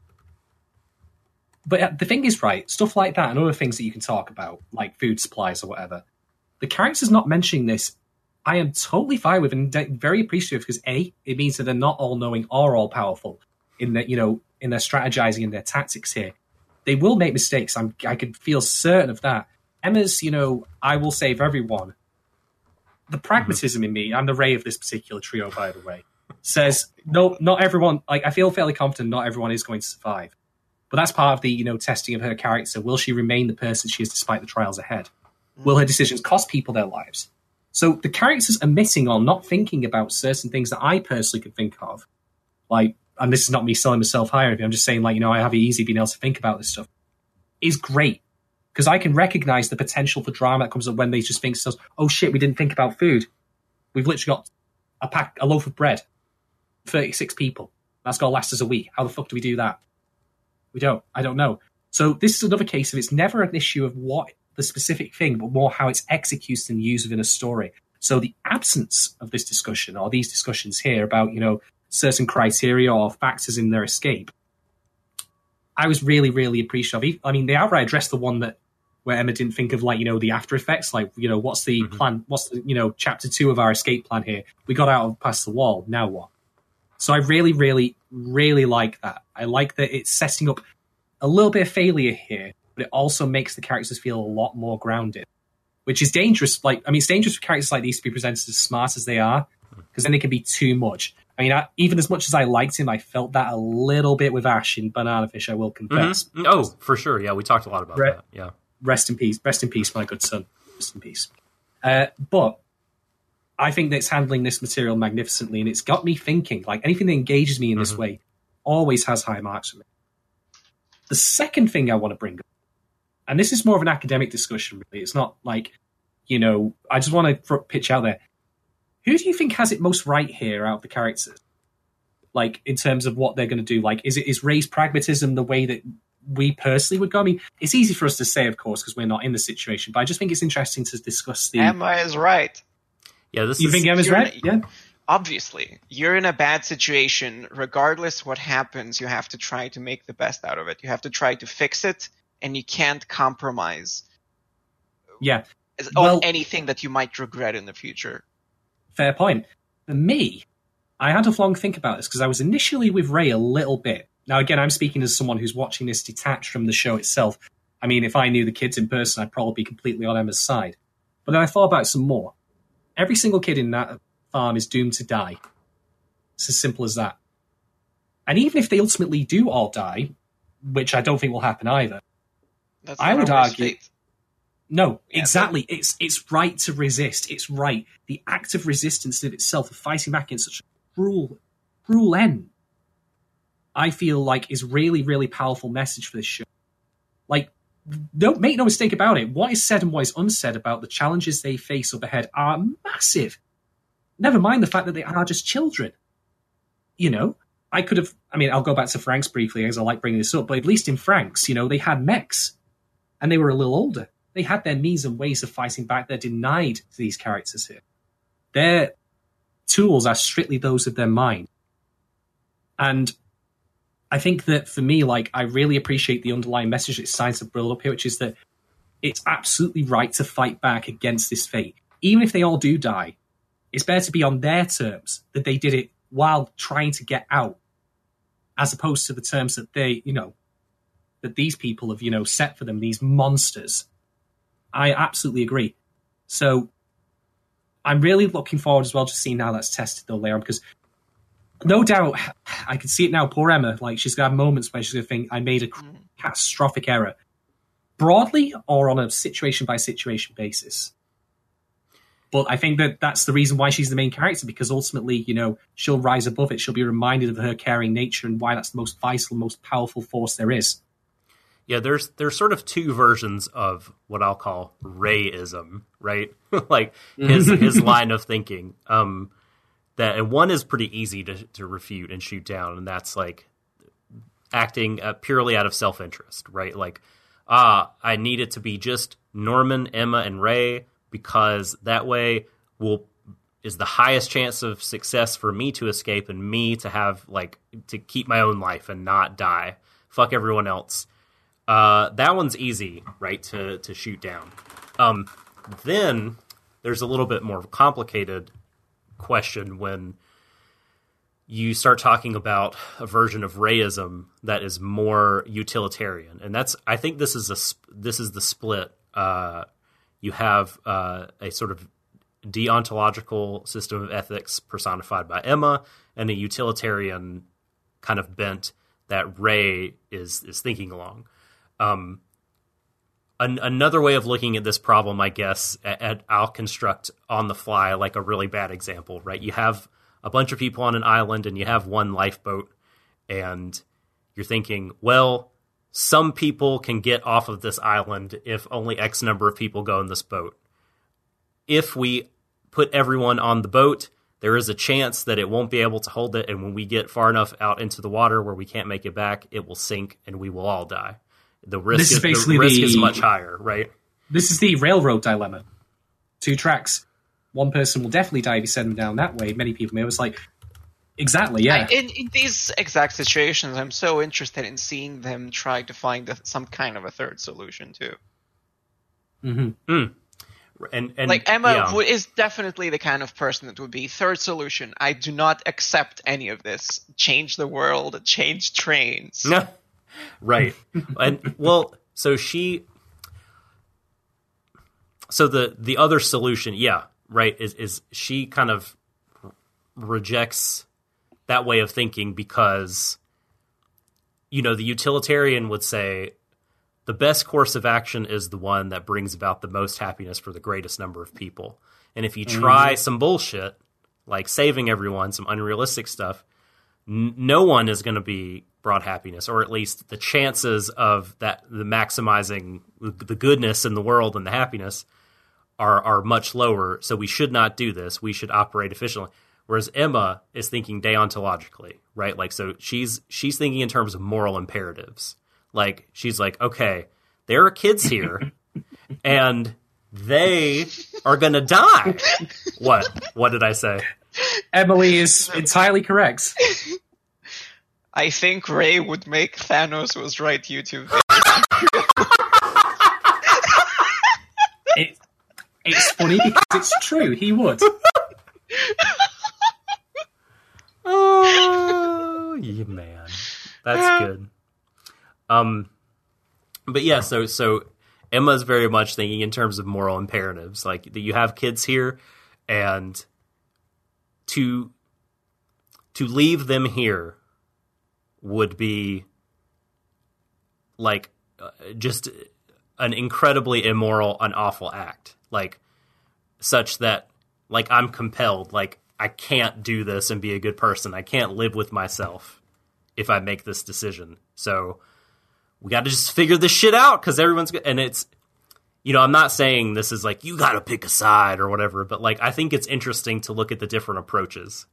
But the thing is, right, stuff like that and other things that you can talk about, like food supplies or whatever, the characters not mentioning this, I am totally fine with and very appreciative because A, it means that they're not all knowing or all powerful in their, in their strategizing and their tactics here. They will make mistakes. I can feel certain of that. Emma's, I will save everyone. The pragmatism in me, I'm the Ray of this particular trio, by the way, says, no, not everyone, like, I feel fairly confident not everyone is going to survive. But that's part of the, testing of her character. Will she remain the person she is despite the trials ahead? Will her decisions cost people their lives? So the characters omitting or not thinking about certain things that I personally could think of, like, and this is not me selling myself higher, I'm just saying, like, I have it easy being able to think about this stuff, is great. Because I can recognize the potential for drama that comes up when they just think to themselves, oh shit, we didn't think about food. We've literally got a loaf of bread, 36 people. That's got to last us a week. How the fuck do we do that? We don't. I don't know. So this is another case of it's never an issue of what the specific thing, but more how it's executed and used within a story. So the absence of this discussion or these discussions here about, certain criteria or factors in their escape, I was really, really appreciative. I mean, they outright addressed the one where Emma didn't think of, like, the after effects, like, what's the plan, what's the, chapter 2 of our escape plan here? We got out past the wall, now what? So I really, really, really like that. I like that it's setting up a little bit of failure here, but it also makes the characters feel a lot more grounded, which is dangerous. It's dangerous for characters like these to be presented as smart as they are, because then they can be too much. I mean, even as much as I liked him, I felt that a little bit with Ash in Banana Fish, I will confess. Mm-hmm. Oh, for sure. Yeah, we talked a lot about that. Yeah. Rest in peace. Rest in peace, my good son. Rest in peace. But I think that it's handling this material magnificently, and it's got me thinking, like, anything that engages me in this way always has high marks for me. The second thing I want to bring up, and this is more of an academic discussion, really. It's not like, I just want to pitch out there. Who do you think has it most right here out of the characters? Like, in terms of what they're going to do? Like, is Ray's pragmatism the way that we personally would go? I mean, it's easy for us to say, of course, because we're not in the situation, but I just think it's interesting to discuss the... Emma is right. Yeah, You think Emma's right? Yeah. Obviously. You're in a bad situation. Regardless what happens, you have to try to make the best out of it. You have to try to fix it, and you can't compromise on anything that you might regret in the future. Fair point. For me, I had a long think about this because I was initially with Ray a little bit. Now, again, I'm speaking as someone who's watching this detached from the show itself. I mean, if I knew the kids in person, I'd probably be completely on Emma's side. But then I thought about it some more. Every single kid in that farm is doomed to die. It's as simple as that. And even if they ultimately do all die, which I don't think will happen either, I would argue... Fate. No, exactly. It's right to resist. It's right. The act of resistance in itself, of fighting back against such a cruel end, I feel like is really, really powerful message for this show. Like, don't make no mistake about it. What is said and what is unsaid about the challenges they face up ahead are massive. Never mind the fact that they are just children. I'll go back to Frank's briefly, as I like bringing this up, but at least in Frank's, they had mechs, and they were a little older. They had their means and ways of fighting back. They're denied to these characters here. Their tools are strictly those of their mind. And I think that for me, like, I really appreciate the underlying message that Science have built up here, which is that it's absolutely right to fight back against this fate. Even if they all do die, it's better to be on their terms, that they did it while trying to get out, as opposed to the terms that they, that these people have, set for them, these monsters. I absolutely agree. So I'm really looking forward as well to seeing how that's tested though later on, because no doubt I can see it now. Poor Emma, like, she's going to have moments where she's going to think, I made a catastrophic error, broadly or on a situation by situation basis. But I think that that's the reason why she's the main character, because ultimately, she'll rise above it. She'll be reminded of her caring nature and why that's the most vital, most powerful force there is. Yeah, there's sort of two versions of what I'll call Rayism, right? Like his line of thinking. And one is pretty easy to refute and shoot down, and that's like acting purely out of self-interest, right? Like, I need it to be just Norman, Emma, and Ray, because that way we'll is the highest chance of success for me to escape and me to have like to keep my own life and not die. Fuck everyone else. That one's easy, right, to shoot down. Then there's a little bit more complicated question when you start talking about a version of Reyism that is more utilitarian, and I think this is the split. You have a sort of deontological system of ethics personified by Emma, and a utilitarian kind of bent that Rey is thinking along. Another way of looking at this problem, I guess, I'll construct on the fly like a really bad example, right? You have a bunch of people on an island and you have one lifeboat, and you're thinking, well, some people can get off of this island if only X number of people go in this boat. If we put everyone on the boat, there is a chance that it won't be able to hold it, and when we get far enough out into the water where we can't make it back, it will sink and we will all die. The risk is much higher, right? This is the railroad dilemma. 2 tracks. One person will definitely die if you send them down that way. Many people may was like, exactly, yeah. In these exact situations, I'm so interested in seeing them try to find some kind of a third solution too. Mm-hmm. Mm. And like Emma is definitely the kind of person that would be third solution. I do not accept any of this. Change the world, change trains. Right. And well, so the other solution, yeah, right, is she kind of rejects that way of thinking because, you know, the utilitarian would say the best course of action is the one that brings about the most happiness for the greatest number of people. And if you try some bullshit, like saving everyone, some unrealistic stuff, no one is going to be brought happiness, or at least the chances of that, the maximizing the goodness in the world and the happiness are much lower. So we should not do this. We should operate efficiently. Whereas Emma is thinking deontologically, right? Like, so she's thinking in terms of moral imperatives. Like, she's like, okay, there are kids here and they are going to die. What did I say? Emily is entirely correct. I think Rey would make Thanos was right YouTube video. It's funny because it's true. He would. Oh, yeah, man. That's good. But yeah, so Emma's very much thinking in terms of moral imperatives. Like, that you have kids here, and to leave them here would be like just an incredibly immoral, an awful act. Like, such that, like, I'm compelled, like, I can't do this and be a good person. I can't live with myself if I make this decision. So we got to just figure this shit out because everyone's good. And it's, you know, I'm not saying this is like, you got to pick a side or whatever, but like, I think it's interesting to look at the different approaches.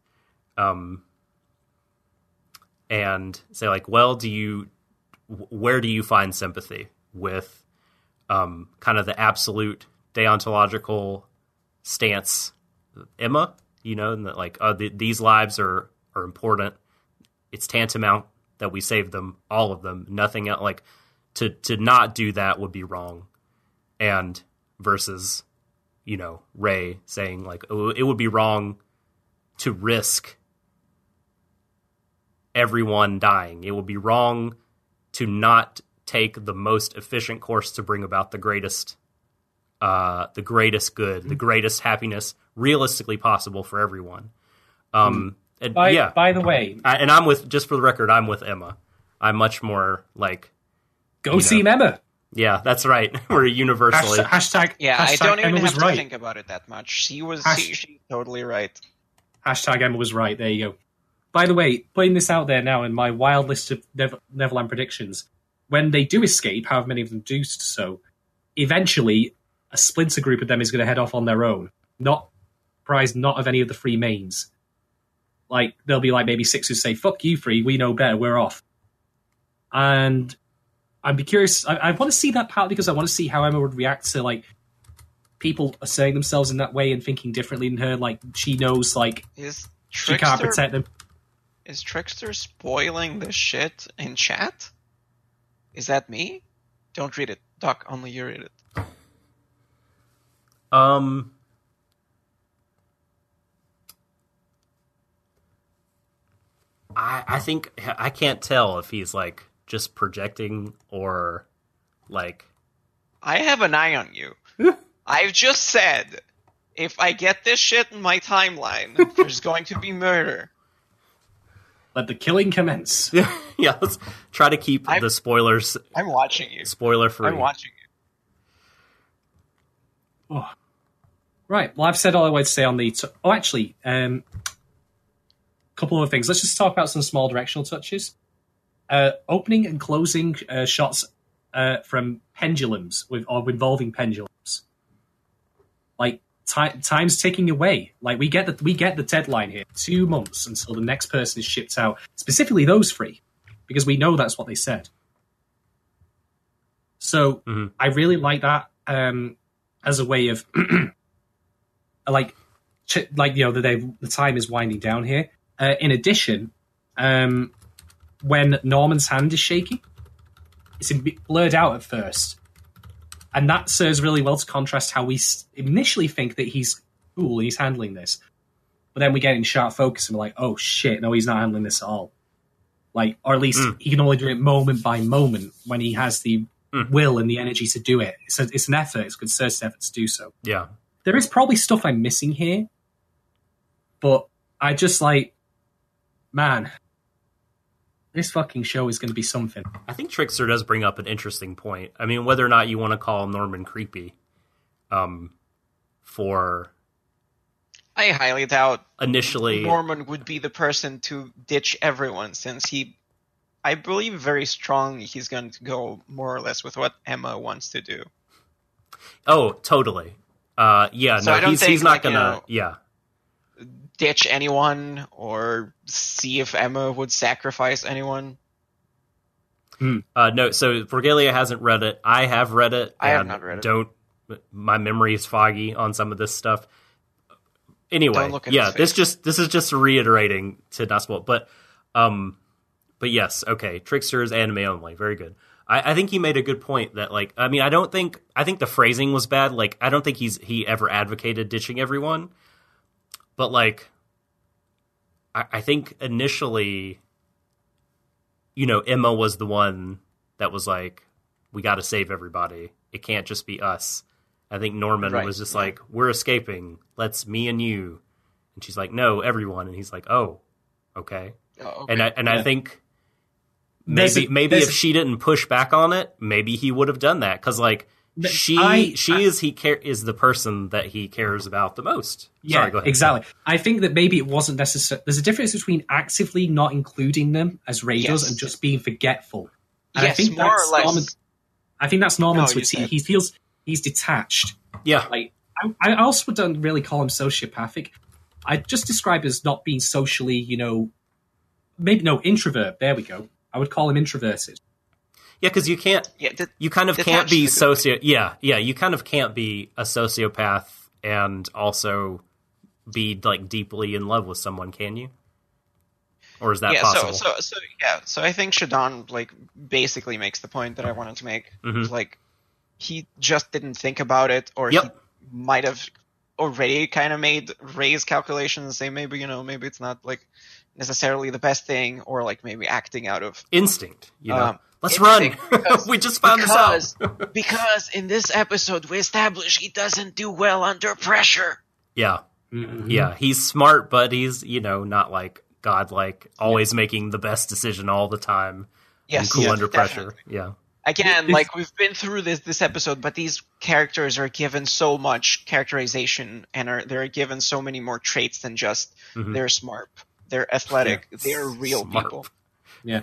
And say like, well, where do you find sympathy with kind of the absolute deontological stance Emma, you know, and that like these lives are important. It's tantamount that we save them, all of them, nothing else. Like to not do that would be wrong. And versus, you know, Rey saying like, oh, it would be wrong to risk everyone dying. It would be wrong to not take the most efficient course to bring about the greatest good, the greatest happiness realistically possible for everyone. By the way, I'm with, just for the record, I'm with Emma. I'm much more like, go see Emma. Yeah, that's right. We're universally hashtag. Yeah, hashtag I don't even Emma have was to right. think about it that much. She's totally right. Hashtag Emma was right. There you go. By the way, putting this out there now in my wild list of Neverland predictions, when they do escape, however many of them do so, eventually a splinter group of them is going to head off on their own. Not of any of the three mains. Like, there'll be like maybe 6 who say, fuck you three, we know better, we're off. And I'd be curious, I want to see that part because I want to see how Emma would react to, like, people asserting themselves in that way and thinking differently than her. Like, she knows, like, she can't protect them. Is Trickster spoiling the shit in chat? Is that me? Don't read it. Doc, only you read it. I think I can't tell if he's like just projecting or like. I have an eye on you. I've just said, if I get this shit in my timeline, there's going to be murder. Let the killing commence. Yeah, let's try to keep the spoilers. I'm watching you. Spoiler free. I'm watching you. Oh. Right. Well, I've said all I wanted to say on the. Actually, couple of things. Let's just talk about some small directional touches. Opening and closing shots from pendulums or involving pendulums. Like time's ticking away. Like we get the deadline here. 2 months until the next person is shipped out. Specifically those 3, because we know that's what they said. So I really like that as a way of like the time is winding down here. In addition, when Norman's hand is shaky, it's blurred out at first. And that serves really well to contrast how we initially think that he's cool, he's handling this. But then we get in sharp focus and we're like, oh shit, no, he's not handling this at all. Like, or at least he can only do it moment by moment when he has the will and the energy to do it. It's an effort, it's a concerted effort to do so. Yeah. There is probably stuff I'm missing here, but I just like, man, this fucking show is going to be something. I think Trickster does bring up an interesting point. I mean, whether or not you want to call Norman creepy, for... I highly doubt initially Norman would be the person to ditch everyone, since I believe very strongly he's going to go more or less with what Emma wants to do. Oh, totally. Yeah, so no, he's not gonna... ditch anyone or see if Emma would sacrifice anyone. No, so Vergalia hasn't read it. I have read it. I have not read it. My memory is foggy on some of this stuff. Anyway, yeah, this is just reiterating to not spoil. But yes, okay, Trickster is anime only. Very good. I think he made a good point that, like, I mean, I think the phrasing was bad. Like, I don't think he ever advocated ditching everyone. But, like, I think initially, Emma was the one that was like, we got to save everybody. It can't just be us. I think Norman was just like, we're escaping. Let's me and you. And she's like, no, everyone. And he's like, oh, okay. Oh, okay. And I think maybe if she didn't push back on it, maybe he would have done that. Because, like, she is the person that he cares about the most. Yeah, Sorry, go ahead. Exactly. I think that maybe it wasn't necessary. There's a difference between actively not including them as raiders and just being forgetful. And yes, I think more or less. I think that's Norman's routine. He feels he's detached. Yeah. Like I also don't really call him sociopathic. I just describe as not being socially, introvert. There we go. I would call him introverted. Yeah, because you can't. Yeah, you kind of can't be you kind of can't be a sociopath and also be like deeply in love with someone, can you? Or is that possible? So I think Shadon like basically makes the point that I wanted to make. Mm-hmm. Like he just didn't think about it, or he might have already kind of made Ray's calculations and say maybe it's not like necessarily the best thing, or like maybe acting out of instinct. Let's run. We just found this out. Because in this episode we establish he doesn't do well under pressure. Yeah. Mm-hmm. Yeah, he's smart, but he's, not like godlike, always making the best decision all the time. Yes, and cool under definitely. Pressure. Yeah. Again, like we've been through this episode, but these characters are given so much characterization and they're given so many more traits than just they're smart, they're athletic, they're real people. Yeah.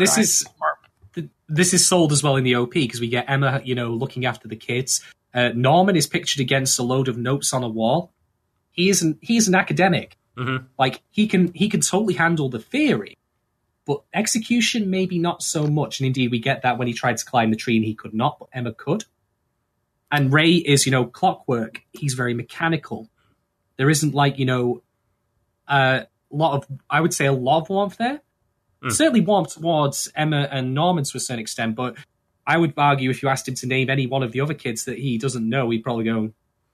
This is sold as well in the OP because we get Emma, looking after the kids. Norman is pictured against a load of notes on a wall. He's an academic. Mm-hmm. Like he can totally handle the theory, but execution maybe not so much. And indeed, we get that when he tried to climb the tree and he could not, but Emma could. And Ray is, clockwork. He's very mechanical. There isn't a lot of warmth there. Certainly warmth towards Emma and Norman to a certain extent, but I would argue if you asked him to name any one of the other kids that he doesn't know, he'd probably go,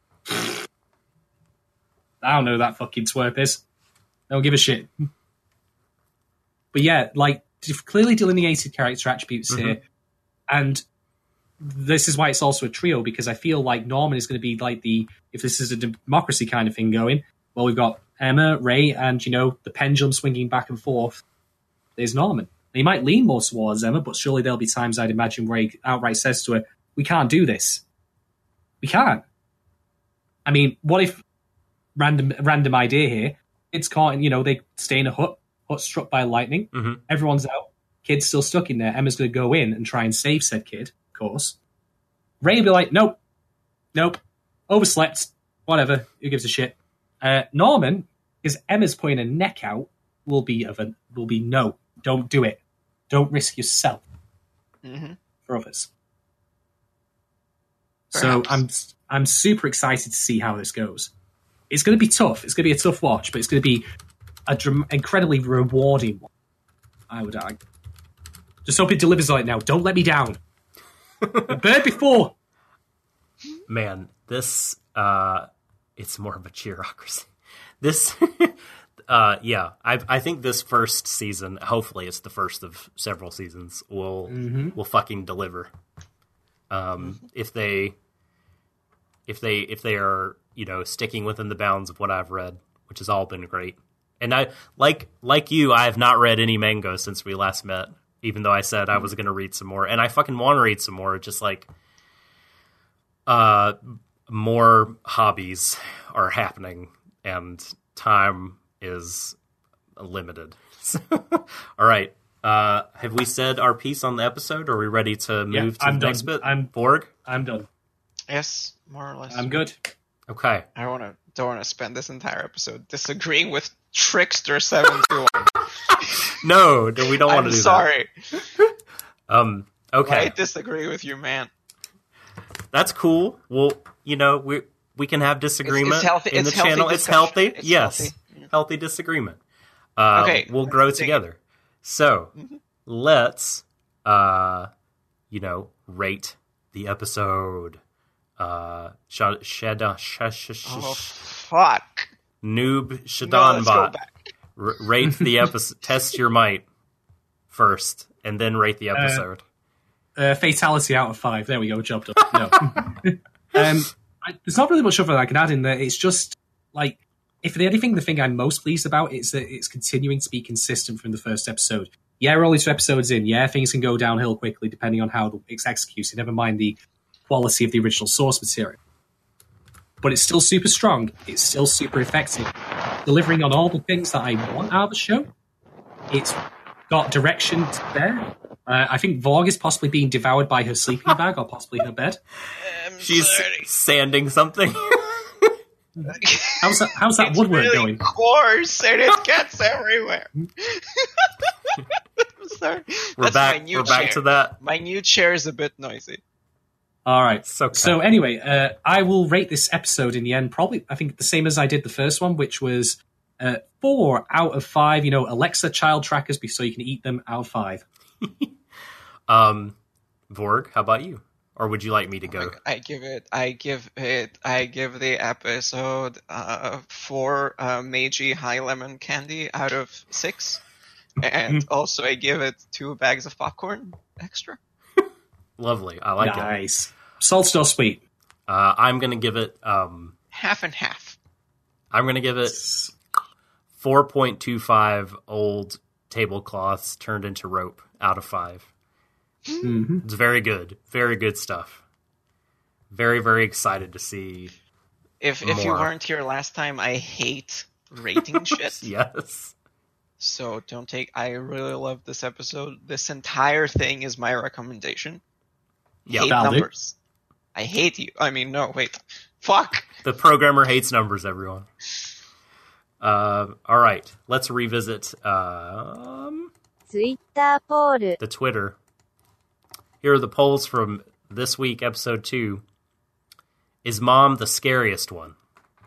I don't know who that fucking twerp is. Don't give a shit. But yeah, clearly delineated character attributes here. And this is why it's also a trio, because I feel like Norman is going to be if this is a democracy kind of thing going, well, we've got Emma, Ray, and, the pendulum swinging back and forth. There's Norman. He might lean more towards Emma, but surely there'll be times I'd imagine where he outright says to her, we can't do this. We can't. I mean, what if, random idea here, it's caught in, they stay in a hut struck by lightning, everyone's out, kid's still stuck in there, Emma's going to go in and try and save said kid, of course. Ray will be like, nope, overslept, whatever, who gives a shit. Norman, because Emma's putting her neck out, will be no, don't do it. Don't risk yourself for others. Perhaps. So I'm super excited to see how this goes. It's going to be tough. It's going to be a tough watch, but it's going to be incredibly rewarding one, I would argue. Just hope it delivers on it now. Don't let me down. Bird before. Man, this it's more of a cheerocracy. This I think this first season, hopefully it's the first of several seasons, will fucking deliver. If they are, sticking within the bounds of what I've read, which has all been great. And I like you, I have not read any manga since we last met, even though I said I was going to read some more, and I fucking want to read some more. Just more hobbies are happening and time is limited. All right. Have we said our piece on the episode? Or are we ready to move to the next bit? Borg? I'm done. Yes, more or less. I'm good. Okay. I don't want to spend this entire episode disagreeing with Trickster 721. No, we don't want to do that. I'm sorry. Okay. I disagree with you, man. That's cool. Well, we can have disagreement it's healthy, in the channel. It's healthy. Yes. Healthy. Healthy disagreement. Okay. We'll grow together. So, let's, rate the episode. Oh, fuck. Noob Shadonbot. No, let's go back. Rate the episode. Test your might first, and then rate the episode. Fatality out of 5. There we go. Job done. No. There's not really much other I can add in there. It's just if anything, the thing I'm most pleased about is that it's continuing to be consistent from the first episode. Yeah, we're only 2 episodes in. Yeah, things can go downhill quickly depending on how it's executed. Never mind the quality of the original source material. But it's still super strong. It's still super effective. Delivering on all the things that I want out of the show. It's got direction there. I think Vorg is possibly being devoured by her sleeping bag or possibly her bed. She's sanding something. How's that woodwork really going? Coarse and it gets everywhere. I'm sorry. We're back to that. My new chair is a bit noisy. All right. Okay. So anyway, I will rate this episode in the end probably, I think, the same as I did the first one, which was 4 out of 5. Alexa child trackers so you can eat them out of 5. Vorg, how about you? Or would you like me to go? I give the episode 4 Meiji High Lemon Candy out of 6. And also I give it 2 bags of popcorn extra. Lovely. I like it. Nice. Salted or sweet? I'm going to give it... half and half. I'm going to give it 4.25 old tablecloths turned into rope out of 5. Mm-hmm. It's very good. Very good stuff. Very, very excited to see If you weren't here last time, I hate rating shit. Yes. So don't take... I really love this episode. This entire thing is my recommendation. Yeah, hate numbers. I hate you. I mean, no, wait. Fuck! The programmer hates numbers, everyone. All right. Let's revisit Twitter poll. the Twitter. Here are the polls from this week, episode 2. Is mom the scariest one?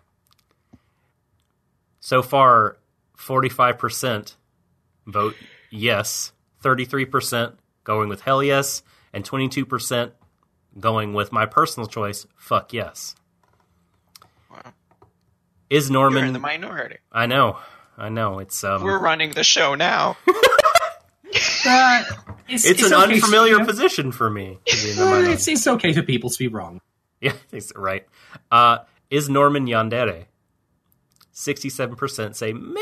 So far, 45% vote yes, 33% going with hell yes, and 22% going with my personal choice, fuck yes. Wow. Is Norman... You're in the minority. I know. It's We're running the show now. It's an okay unfamiliar position for me. To be in the minority. It's okay for people to be wrong. Yeah, right. Is Norman yandere? 67% say maybe.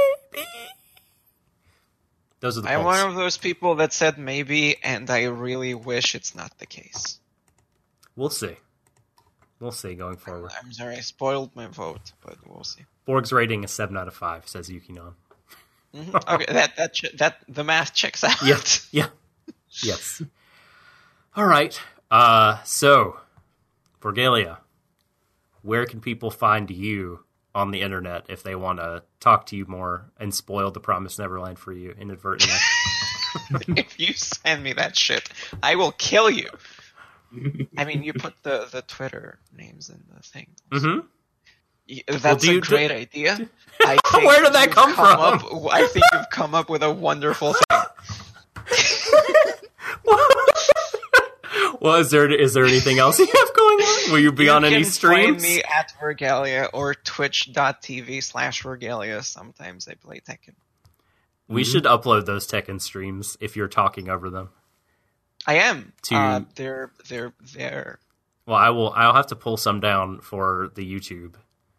Those are the polls. I'm one of those people that said maybe, and I really wish it's not the case. We'll see. We'll see going forward. I'm sorry, I spoiled my vote, but we'll see. Borg's rating is 7 out of 5, says Yukinon. Mm-hmm. Okay, that the math checks out. Yeah. Yes. All right. So, Borgalia, where can people find you on the internet if they want to talk to you more and spoil the Promised Neverland for you inadvertently? If you send me that shit, I will kill you. I mean, you put the Twitter names in the thing. Mm-hmm. That's a great idea. I think where did that come from? I think you've come up with a wonderful thing. Well, is there anything else you have going on? Will you be on any streams? You can find me at Vergalia or twitch.tv/Vergalia. Sometimes I play Tekken. We should upload those Tekken streams if you're talking over them. I am. They're there. Well, I'll have to pull some down for the YouTube.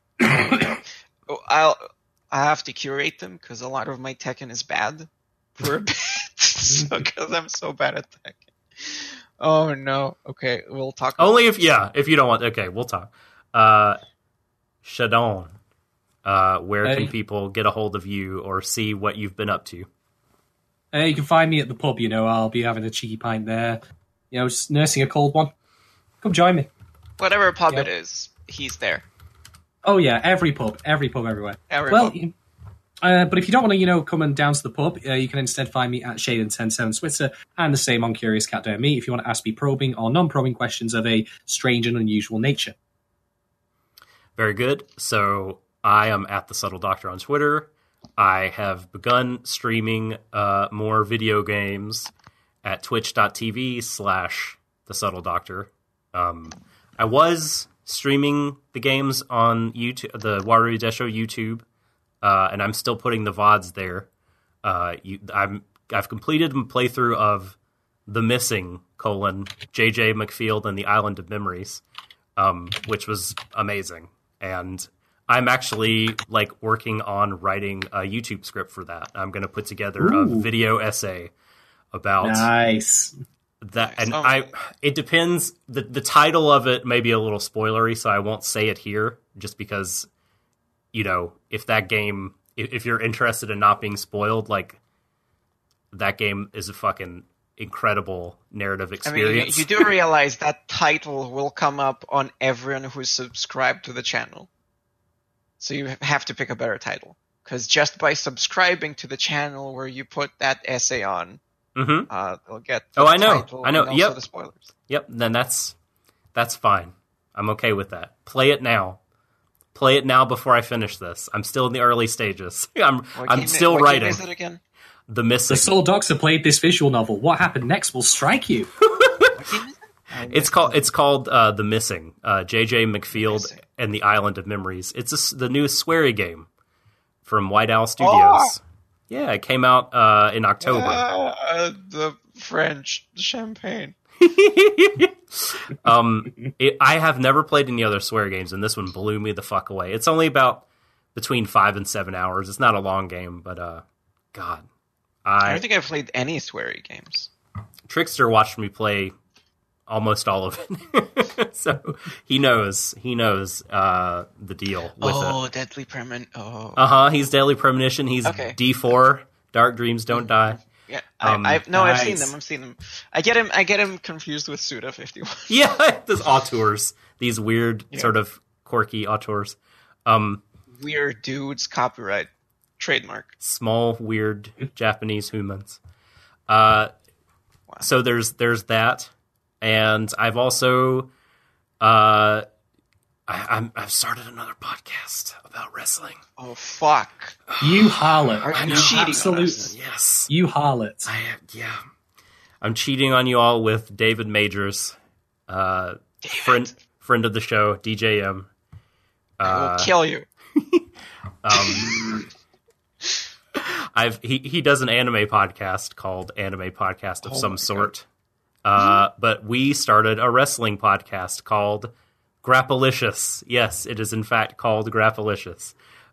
I have to curate them because a lot of my Tekken is bad for a bit. Because I'm so bad at Tekken. Oh no. Okay, we'll talk. Only if you don't want. Okay, we'll talk. Shadon, where can people get a hold of you or see what you've been up to? You can find me at the pub. I'll be having a cheeky pint there. Just nursing a cold one. Come join me. Whatever pub it is, he's there. Oh yeah, every pub everywhere. Pub. But if you don't want to, come and down to the pub, you can instead find me at Shaden107 on Twitter, and the same on Curious Cat Me if you want to ask me probing or non-probing questions of a strange and unusual nature. Very good. So I am at The Subtle Doctor on Twitter. I have begun streaming more video games at twitch.tv/The Subtle Doctor. I was streaming the games on YouTube, the Warui Desho YouTube. And I'm still putting the VODs there. I've completed a playthrough of The Missing, J.J. McField and the Island of Memories, which was amazing. And I'm actually working on writing a YouTube script for that. I'm going to put together a video essay about that. And it depends. The title of it may be a little spoilery, so I won't say it here just because... if that game, if you're interested in not being spoiled, that game is a fucking incredible narrative experience. I mean, you do realize that title will come up on everyone who's subscribed to the channel. So you have to pick a better title. Because just by subscribing to the channel where you put that essay on, they'll get the title and also the spoilers. Yep, then that's fine. I'm okay with that. Play it now. Play it now before I finish this. I'm still in the early stages. I'm still writing. What game is it again? The Missing. The Soul Doctor played this visual novel. What happened next will strike you. It's called The Missing. J.J. McField and the Island of Memories. It's the new Swery game from White Owl Studios. Yeah, it came out in October. The French champagne. I have never played any other Swery games, and this one blew me the fuck away. It's only about between 5 and 7 hours. It's not a long game, but God, I don't think I've played any Swery games. Trickster watched me play almost all of it, so he knows the deal with it. Deadly Premonition. He's Deadly Premonition. He's D4. Dark Dreams Don't Die. Yeah, I've seen them. I get him confused with Suda 51. Yeah, those auteurs, these weird sort of quirky auteurs. Weird dudes, copyright, trademark. Small, weird Japanese humans. So there's that, and I've also I've started another podcast about wrestling. Oh fuck! You harlot! Are you cheating on us? Yes, you harlot! Yeah, I'm cheating on you all with David Majors, friend of the show, DJM. I will kill you. He does an anime podcast called Anime Podcast of some sort. But we started a wrestling podcast called Grappalicious. Yes, it is in fact called Grappalicious.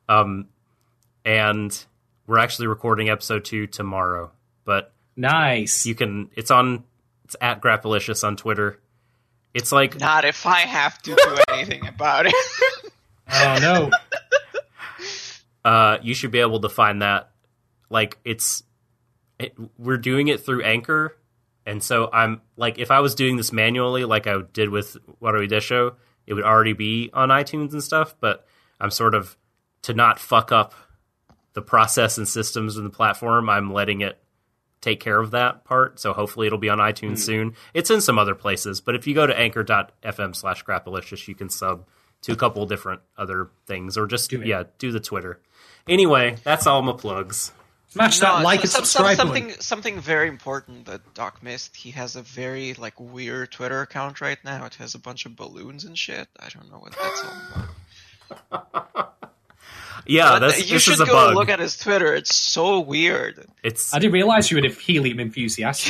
And we're actually recording episode 2 tomorrow. But nice. It's at Grappalicious on Twitter. It's like not if I have to do anything about it. Oh no. You should be able to find that. Like we're doing it through Anchor. And so I'm like, if I was doing this manually, like I did with Waterway Desho, it would already be on iTunes and stuff. But I'm sort of, to not fuck up the process and systems in the platform, I'm letting it take care of that part. So hopefully it'll be on iTunes soon. It's in some other places, but if you go to anchor.fm/Grappalicious, you can sub to a couple different other things, or just do the Twitter. Anyway, that's all my plugs. Smash that like and subscribe. Something very important that Doc missed. He has a very weird Twitter account right now. It has a bunch of balloons and shit. I don't know what that's all about. Yeah, you should go look at his Twitter. It's so weird. I didn't realize you were a helium enthusiast.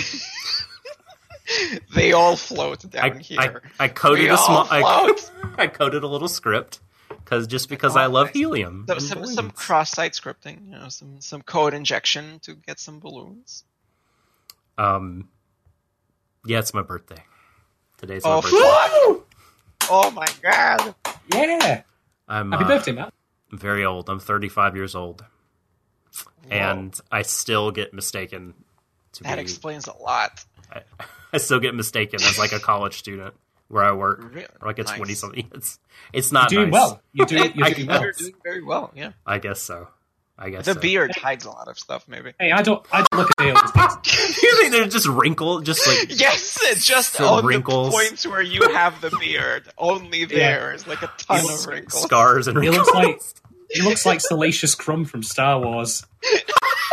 They all float down here. I coded I coded a little script because I love helium. Some cross-site scripting, some code injection to get some balloons. Yeah, it's my birthday. Today's my birthday. Fuck! Oh my god! Yeah. Happy birthday, Matt. I'm very old. I'm 35 years old. Whoa. And I still get mistaken to That explains a lot. I still get mistaken as a college student where I work, or a 20-something. It's not You're doing nice. Well. You're doing well. You're doing very well, yeah. I guess so. The beard hides a lot of stuff, maybe. Hey, I don't look at Dale's things. You think they're just wrinkles? Yes, just on wrinkles. The points where you have the beard. Only there is a ton of wrinkles. Scars and wrinkles. He looks like Salacious Crumb from Star Wars. If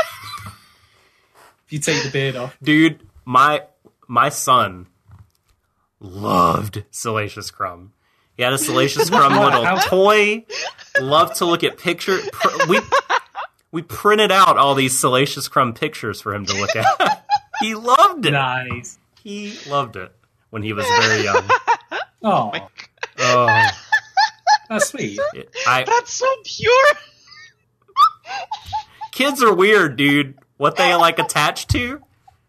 you take the beard off. Dude, my son loved Salacious Crumb. He had a Salacious Crumb little toy. Loved to look at pictures. We printed out all these Salacious Crumb pictures for him to look at. He loved it. Nice. He loved it when he was very young. Oh. Oh. That's sweet. That's so pure. Kids are weird, dude. What they attached to?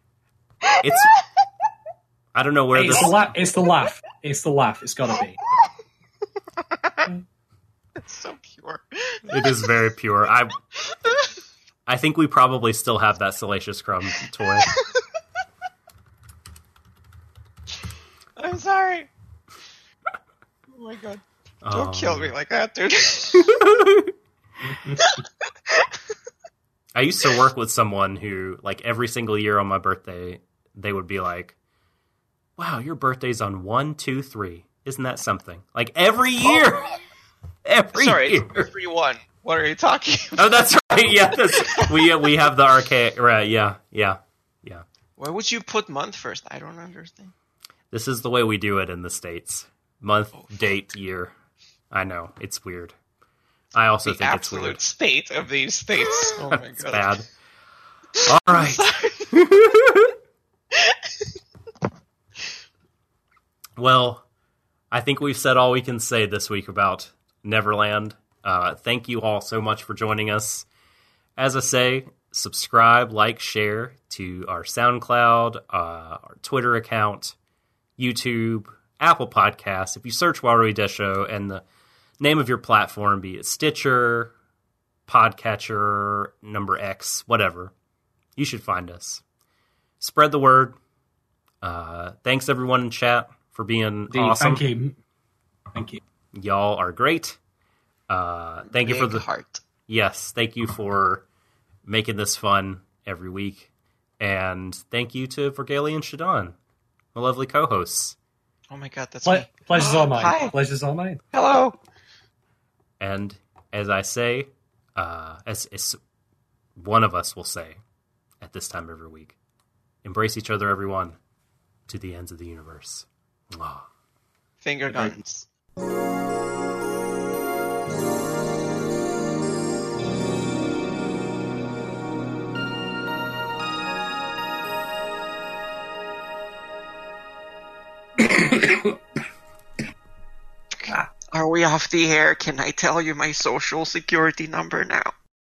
I don't know where this. It's the laugh. It's the laugh. It's gotta be. It's so pure. It is very pure. I think we probably still have that Salacious Crumb toy. I'm sorry. Oh my god. Don't kill me like that, dude. I used to work with someone who, every single year on my birthday, they would be like, wow, your birthday's on 1-2-3. Isn't that something? Every year! Every year! It's 3-1. What are you talking about? Oh, that's right. Yeah, we have the archaic. Right, yeah. Why would you put month first? I don't understand. This is the way we do it in the States. Month, date, year. I know. It's weird. I also think it's weird. The absolute state of these states. Oh my god. It's bad. All right. Well, I think we've said all we can say this week about Neverland. Thank you all so much for joining us. As I say, subscribe, like, share to our SoundCloud, our Twitter account, YouTube, Apple Podcasts. If you search Waterway Desho and the name of your platform, be it Stitcher, Podcatcher, Number X, whatever, you should find us. Spread the word. Thanks everyone in chat for being awesome. Thank you. Y'all are great. Thank you for the heart. Yes, thank you for making this fun every week. And thank you to Vergali and Shadon, my lovely co-hosts. Oh my god, that's me. Pleasure's all mine. Hi. Pleasure's all mine. Hello. And as I say, as one of us will say at this time every week, embrace each other, everyone, to the ends of the universe. Mwah. Finger guns. Are we off the air? Can I tell you my social security number now?